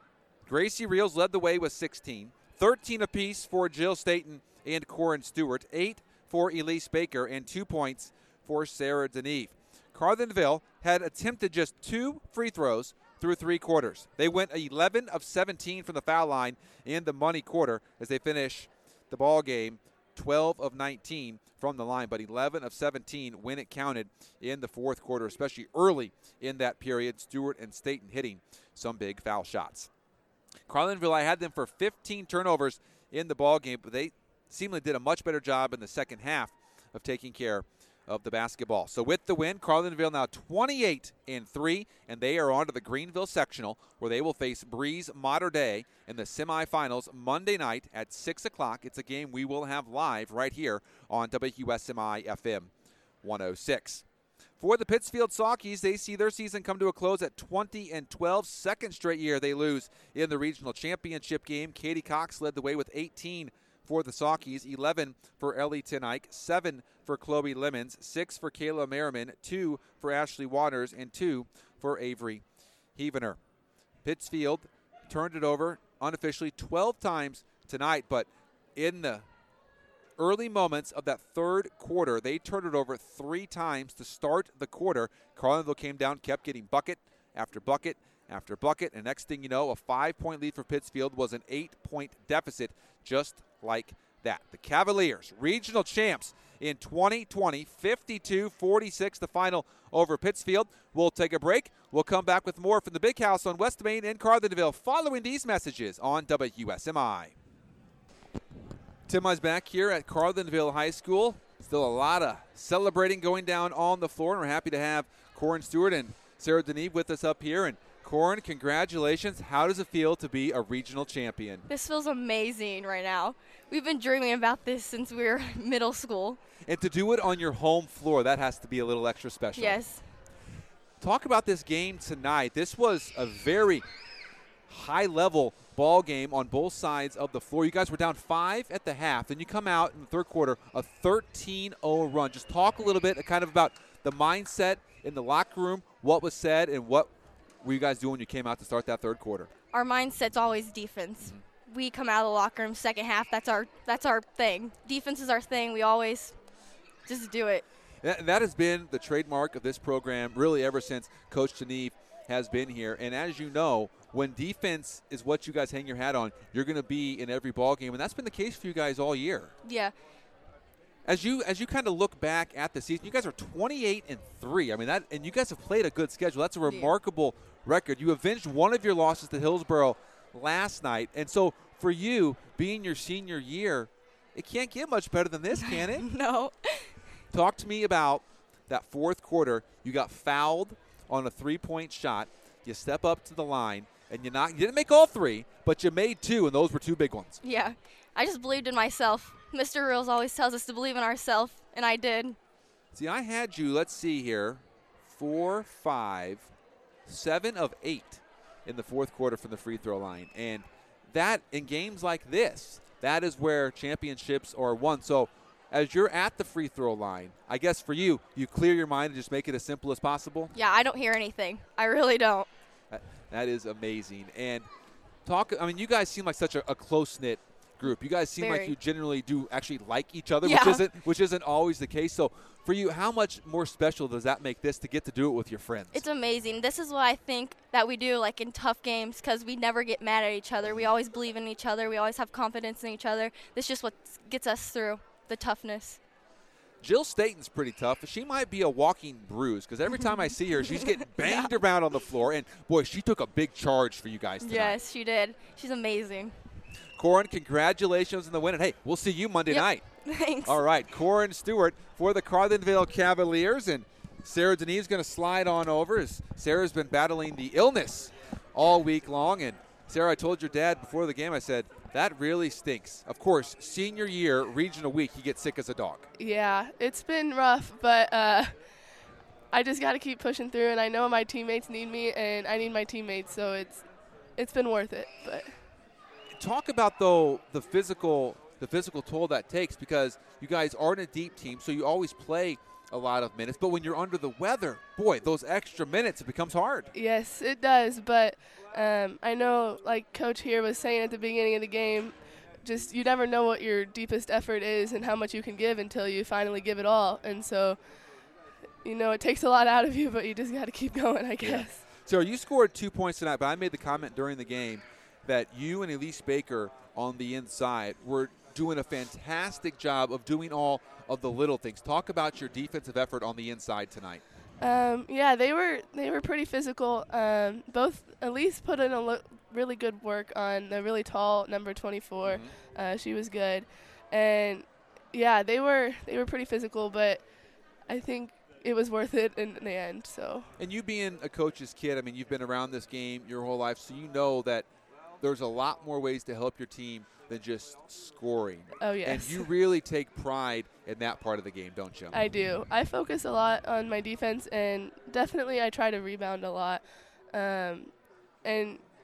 Gracie Reels led the way with sixteen, thirteen apiece for Jill Staten and Corin Stewart, eight for Elise Baker, and two points for Sarah Deneve. Carlinville had attempted just two free throws through three quarters. They went eleven of seventeen from the foul line in the money quarter as they finish the ball game twelve of nineteen from the line, but eleven of seventeen when it counted in the fourth quarter, especially early in that period. Stewart and Staten hitting some big foul shots. Carlinville, I had them for fifteen turnovers in the ball game, but they seemingly did a much better job in the second half of taking care of the basketball. So with the win, Carlinville now twenty-eight and three, and they are on to the Greenville sectional where they will face Breeze Mater Dei in the semifinals Monday night at six o'clock. It's a game we will have live right here on W S M I F M one oh six. For the Pittsfield Saukeys, they see their season come to a close at twenty and twelve. Second straight year they lose in the regional championship game. Katie Cox led the way with eighteen for the Saukeys, eleven for Ellie Tenike, seven for Chloe Lemons, six for Kayla Merriman, two for Ashley Waters, and two for Avery Heavener. Pittsfield turned it over unofficially twelve times tonight, but in the early moments of that third quarter, they turned it over three times to start the quarter. Carlinville came down, kept getting bucket after bucket after bucket, and next thing you know, a five-point lead for Pittsfield was an eight-point deficit, just like that. The Cavaliers, regional champs in twenty twenty, fifty-two forty-six, the final over Pittsfield. We'll take a break. We'll come back with more from the Big House on West Main in Carlinville following these messages on W S M I. Tim Mize back here at Carlinville High School. Still a lot of celebrating going down on the floor, and we're happy to have Corin Stewart and Sarah Deneve with us up here. And Corin, congratulations. How does it feel to be a regional champion? This feels amazing right now. We've been dreaming about this since we were middle school. And to do it on your home floor, that has to be a little extra special. Yes. Talk about this game tonight. This was a very high-level ball game on both sides of the floor. You guys were down five at the half, and you come out in the third quarter, a thirteen oh run. Just talk a little bit kind of about the mindset in the locker room, what was said, and what were you guys doing when you came out to start that third quarter? Our mindset's always defense. Mm-hmm. We come out of the locker room second half. That's our that's our thing. Defense is our thing. We always just do it. That, that has been the trademark of this program really ever since Coach Deneve has been here. And as you know, when defense is what you guys hang your hat on, you're going to be in every ball game, and that's been the case for you guys all year. Yeah. As you as you kind of look back at the season, you guys are twenty-eight and three. I mean that, and you guys have played a good schedule. That's a remarkable yeah. record. You avenged one of your losses to Hillsboro last night, and so for you, being your senior year, it can't get much better than this, can it? No. Talk to me about that fourth quarter. You got fouled on a three-point shot. You step up to the line, and you not you didn't make all three, but you made two, and those were two big ones. Yeah, I just believed in myself. Mister Reels always tells us to believe in ourselves, and I did. See, I had you, let's see here, four, five, seven of eight in the fourth quarter from the free throw line. And that, in games like this, that is where championships are won. So as you're at the free throw line, I guess for you, you clear your mind and just make it as simple as possible? Yeah, I don't hear anything. I really don't. That, that is amazing. And talk, I mean, you guys seem like such a, a close-knit group. You guys seem Very. like you generally do actually like each other, yeah. which isn't which isn't always the case. So for you, how much more special does that make this to get to do it with your friends? It's amazing. This is what I think that we do like in tough games because we never get mad at each other. We always believe in each other. We always have confidence in each other. This is just what gets us through, the toughness. Jill Staten's pretty tough. She might be a walking bruise because every time I see her, she's getting banged yeah. around on the floor. And, boy, she took a big charge for you guys tonight. Yes, she did. She's amazing. Corin, congratulations on the win. And, hey, we'll see you Monday yep. night. Thanks. All right, Corin Stewart for the Carlinville Cavaliers. And Sarah Deneve's going to slide on over as Sarah's been battling the illness all week long. And, Sarah, I told your dad before the game, I said, that really stinks. Of course, senior year, regional week, you get sick as a dog. Yeah, it's been rough, but uh, I just got to keep pushing through, and I know my teammates need me, and I need my teammates, so it's it's been worth it. But talk about though the physical the physical toll that takes because you guys aren't a deep team, so you always play a lot of minutes. But when you're under the weather, boy, those extra minutes, it becomes hard. Yes, it does, but um, I know, like Coach here was saying at the beginning of the game, just you never know what your deepest effort is and how much you can give until you finally give it all. And so, you know, it takes a lot out of you, but you just got to keep going, I guess. Yeah. So you scored two points tonight, but I made the comment during the game that you and Elise Baker on the inside were doing a fantastic job of doing all of the little things. Talk about your defensive effort on the inside tonight. Um, yeah, they were they were pretty physical. Um, both Elise put in a lo- really good work on the really tall number twenty-four. Mm-hmm. Uh, she was good, and yeah, they were they were pretty physical. But I think it was worth it in, in the end. So. And you being a coach's kid, I mean, you've been around this game your whole life, so you know that there's a lot more ways to help your team than just scoring. Oh, yes. And you really take pride in that part of the game, don't you? I do. I focus a lot on my defense, and definitely I try to rebound a lot. Um, and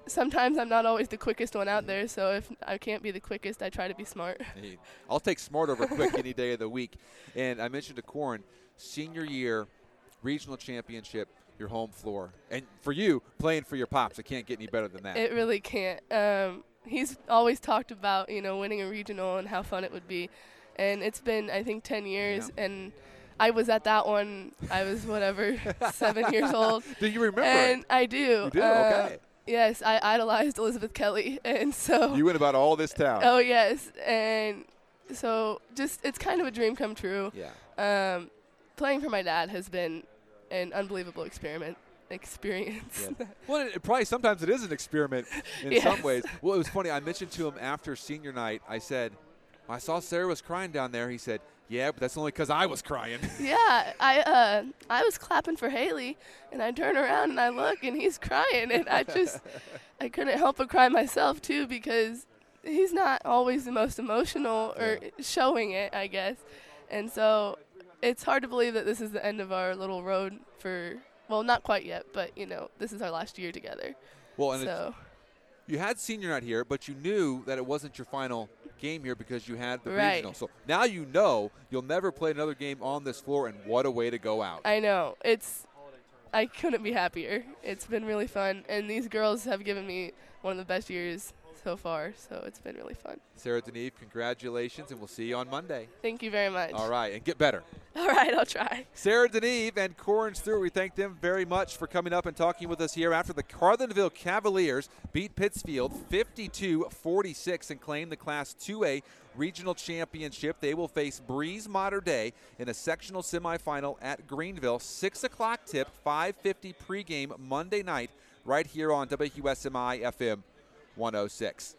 sometimes I'm not always the quickest one out there, so if I can't be the quickest, I try to be smart. Hey, I'll take smart over quick any day of the week. And I mentioned to Corin, senior year, regional championship, your home floor. And for you, playing for your pops, it can't get any better than that. It really can't. Um, he's always talked about, you know, winning a regional and how fun it would be. And it's been, I think, ten years, Yeah. and I was at that one. I was, whatever, seven years old. Do you remember And it? I do. You do? Uh, Okay. Yes, I idolized Elizabeth Kelly, and so. You went about all this town. Oh, yes. And so just, it's kind of a dream come true. Yeah. Um, playing for my dad has been an unbelievable experiment experience. Yeah. Well, it, probably sometimes it is an experiment in Yes. some ways. Well, it was funny. I mentioned to him after senior night, I said, I saw Sarah was crying down there. He said, yeah, but that's only because I was crying. Yeah, I uh, I was clapping for Haley, and I turn around and I look, and he's crying, and I just, I couldn't help but cry myself too, because he's not always the most emotional or Yeah. showing it, I guess, and so it's hard to believe that this is the end of our little road for, well, not quite yet, but you know, this is our last year together. Well, and it's, So you had senior night here, but you knew that it wasn't your final game here because you had the Right. regional. So now you know you'll never play another game on this floor, and what a way to go out. I know it's, I couldn't be happier. It's been really fun, and these girls have given me one of the best years so far, so it's been really fun. Sarah Deneve, congratulations, and we'll see you on Monday. Thank you very much. All right, and get better. All right, I'll try. Sarah Deneve and Corin Stewart, we thank them very much for coming up and talking with us here after the Carlinville Cavaliers beat Pittsfield fifty-two forty-six and claim the Class two A Regional Championship. They will face Breeze Mater Dei in a sectional semifinal at Greenville. six o'clock tip, five fifty pregame Monday night right here on W S M I F M one oh six.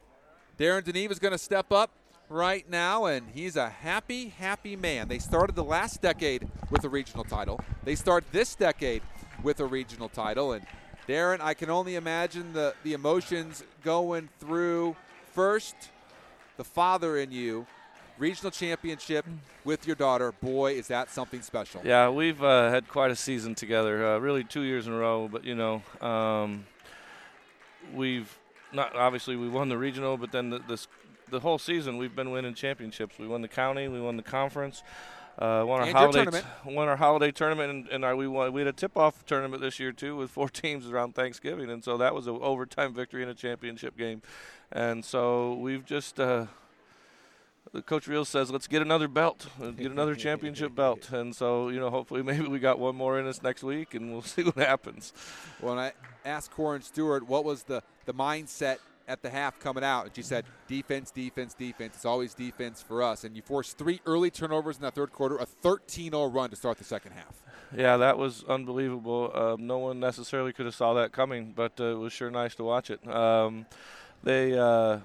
Darren Deneve is going to step up right now, and he's a happy, happy man. They started the last decade with a regional title. They start this decade with a regional title. And Darren, I can only imagine the, the emotions going through. First, the father in you, regional championship with your daughter. Boy, is that something special. Yeah, we've uh, had quite a season together, uh, really two years in a row. But, you know, um, we've not obviously we won the regional, but then the, this, the whole season we've been winning championships. We won the county, we won the conference, uh, won our And your holiday tournament. t- won our holiday tournament, and, and our, we won. We had a tip-off tournament this year too with four teams around Thanksgiving, and so that was an overtime victory in a championship game. And so we've just. Uh, Coach Reels says, let's get another belt, uh, get another championship belt. And so, you know, hopefully maybe we got one more in us next week, and we'll see what happens. When I asked Corin Stewart what was the, the mindset at the half coming out, and she said, defense, defense, defense. It's always defense for us. And you forced three early turnovers in that third quarter, a thirteen oh run to start the second half. Yeah, that was unbelievable. Uh, no one necessarily could have saw that coming, but uh, it was sure nice to watch it. Um, they, uh,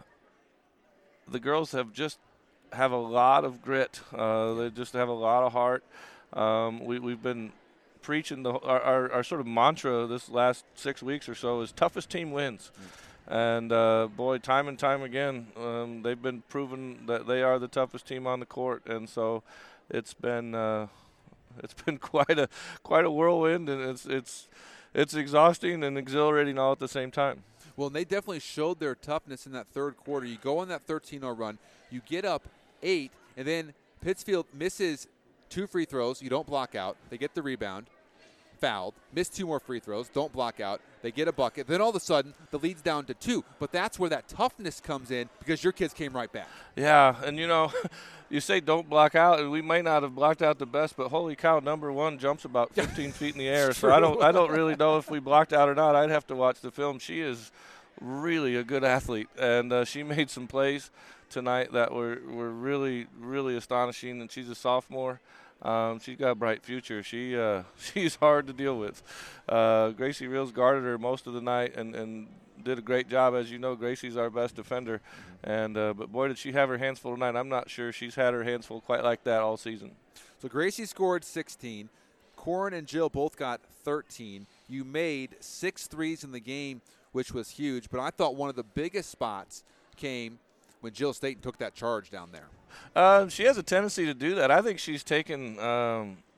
the girls have just have a lot of grit. Uh, they just have a lot of heart. Um, we, we've been preaching the our, our, our sort of mantra this last six weeks or so is toughest team wins. Mm. And, uh, boy, time and time again, um, they've been proven that they are the toughest team on the court. And so it's been uh, it's been quite a quite a whirlwind, and it's it's it's exhausting and exhilarating all at the same time. Well, and they definitely showed their toughness in that third quarter. You go on that thirteen oh run, you get up eight, and then Pittsfield misses two free throws. You don't block out. They get the rebound, fouled, miss two more free throws, don't block out. They get a bucket. Then all of a sudden, the lead's down to two. But that's where that toughness comes in because your kids came right back. Yeah, and, you know, you say don't block out, and we may not have blocked out the best, but holy cow, number one jumps about fifteen feet in the air. So I don't, I don't really know if we blocked out or not. I'd have to watch the film. She is really a good athlete, and uh, she made some plays tonight that were, were really, really astonishing, and she's a sophomore. Um, she's got a bright future. She uh, she's hard to deal with. Uh, Gracie Reels guarded her most of the night and, and did a great job. As you know, Gracie's our best defender. And uh, but, boy, did she have her hands full tonight. I'm not sure she's had her hands full quite like that all season. So Gracie scored sixteen. Corin and Jill both got thirteen. You made six threes in the game, which was huge. But I thought one of the biggest spots came when Jill Staten took that charge down there. Um, she has a tendency to do that. I think she's taken um,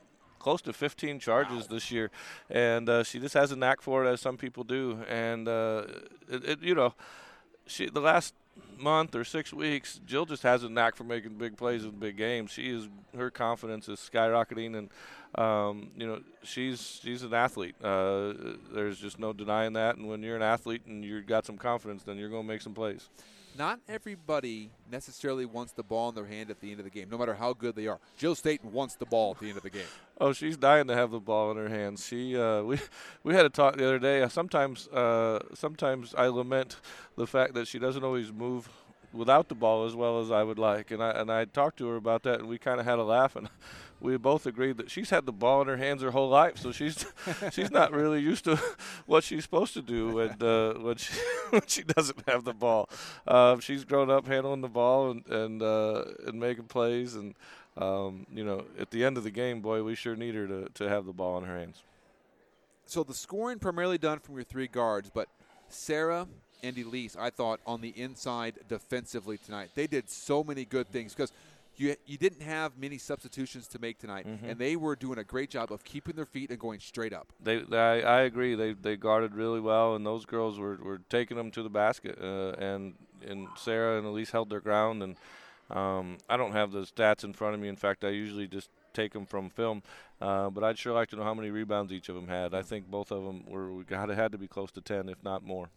close to fifteen charges wow. this year, and uh, she just has a knack for it, as some people do. And uh, it, it, you know, she the last month or six weeks, Jill just has a knack for making big plays in big games. She is her confidence is skyrocketing, and um, you know she's she's an athlete. Uh, there's just no denying that. And when you're an athlete and you've got some confidence, then you're going to make some plays. Not everybody necessarily wants the ball in their hand at the end of the game, no matter how good they are. Jill Staten wants the ball at the end of the game. Oh, she's dying to have the ball in her hands. She, uh, we, we had a talk the other day. Sometimes, uh, sometimes I lament the fact that she doesn't always move without the ball as well as I would like, and I and I talked to her about that, and we kind of had a laugh, and we both agreed that she's had the ball in her hands her whole life, so she's she's not really used to what she's supposed to do when uh, when she when she doesn't have the ball. Uh, she's grown up handling the ball and and uh, and making plays, and um, you know, at the end of the game, boy, we sure need her to to have the ball in her hands. So the scoring primarily done from your three guards, but Sarah and Elise, I thought, on the inside defensively tonight. They did so many good things because you you didn't have many substitutions to make tonight, mm-hmm. and they were doing a great job of keeping their feet and going straight up. They, they I, I agree. They they guarded really well, and those girls were, were taking them to the basket. Uh, and and Sarah and Elise held their ground. And um, I don't have the stats in front of me. In fact, I usually just take them from film. Uh, but I'd sure like to know how many rebounds each of them had. I think both of them were we got had to be close to ten, if not more.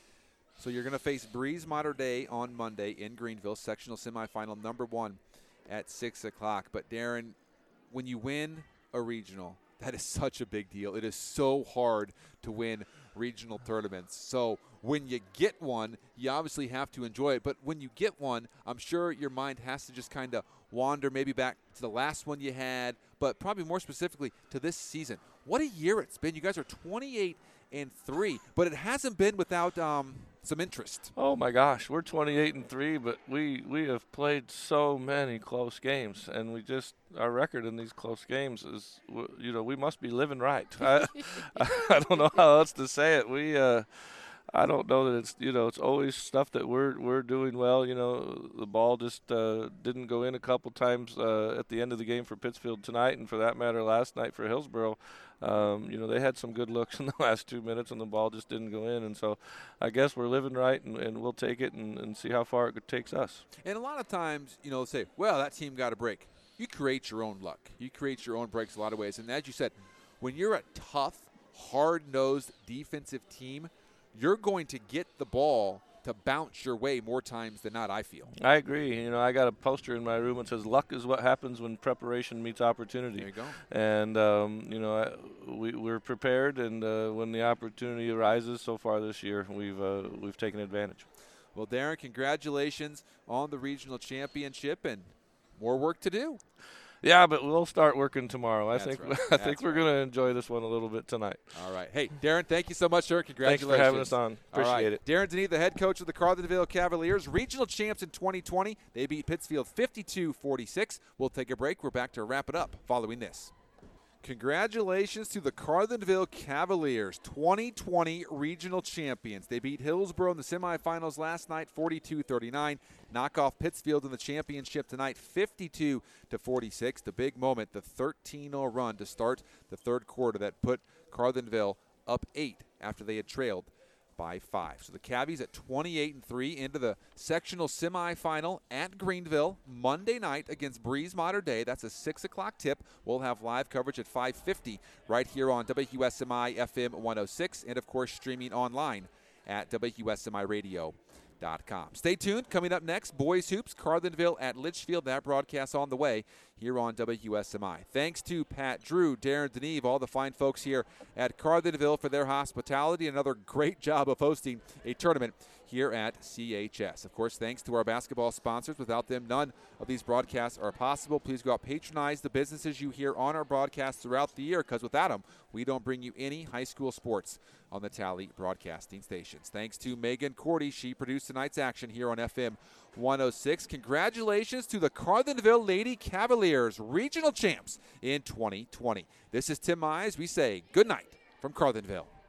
So you're going to face Breeze Mater Dei on Monday in Greenville, sectional semifinal number one at six o'clock. But, Darren, when you win a regional, that is such a big deal. It is so hard to win regional tournaments. So when you get one, you obviously have to enjoy it. But when you get one, I'm sure your mind has to just kind of wander maybe back to the last one you had, but probably more specifically to this season. What a year it's been. You guys are twenty-eight and three, but it hasn't been without um, some interest. Oh my gosh, we're twenty-eight and three, but we we have played so many close games, and we just our record in these close games is, you know, we must be living right. I, I don't know how else to say it. We uh, I don't know that it's, you know, it's always stuff that we're we're doing well. You know, the ball just uh, didn't go in a couple times uh, at the end of the game for Pittsfield tonight, and for that matter, last night for Hillsboro. Um, you know, they had some good looks in the last two minutes, and the ball just didn't go in. And so I guess we're living right, and, and we'll take it and, and see how far it takes us. And a lot of times, you know, say, well, that team got a break. You create your own luck. You create your own breaks a lot of ways. And as you said, when you're a tough, hard-nosed defensive team, you're going to get the ball to bounce your way more times than not, I feel. I agree. You know, I got a poster in my room that says, luck is what happens when preparation meets opportunity. There you go. And, um, you know, I, we, we're prepared, and uh, when the opportunity arises so far this year, we've, uh, we've taken advantage. Well, Darren, congratulations on the regional championship, and more work to do. Yeah, but we'll start working tomorrow. I That's think right. I think we're going to enjoy this one a little bit tonight. All right. Hey, Darren, thank you so much, sir. Congratulations. Thanks for having us on. Appreciate All right. it. Darren Deneath, the head coach of the Carlinville Cavaliers, regional champs in twenty twenty. They beat Pittsfield fifty-two forty-six. We'll take a break. We're back to wrap it up following this. Congratulations to the Carlinville Cavaliers, twenty twenty regional champions. They beat Hillsboro in the semifinals last night, forty-two thirty-nine. Knock off Pittsfield in the championship tonight, fifty-two to forty-six. The big moment, the thirteen oh run to start the third quarter that put Carlinville up eight after they had trailed by five. So the Cavies at twenty-eight and three into the sectional semifinal at Greenville Monday night against Breeze Mater Dei. That's a six o'clock tip. We'll have live coverage at five fifty right here on W S M I F M one oh six, and of course streaming online at W S M I radio dot com. Stay tuned. Coming up next, Boys Hoops, Carlinville at Litchfield. That broadcast on the way here on W S M I. Thanks to Pat Drew, Darren Deneath, all the fine folks here at Carlinville for their hospitality. Another great job of hosting a tournament here at C H S. Of course, thanks to our basketball sponsors. Without them, none of these broadcasts are possible. Please go out, patronize the businesses you hear on our broadcasts throughout the year, because without them, we don't bring you any high school sports on the Tally broadcasting stations. Thanks to Megan Cordy. She produced tonight's action here on F M one oh six. Congratulations to the Carlinville Lady Cavaliers, regional champs in twenty twenty. This is Tim Mize. We say good night from Carlinville.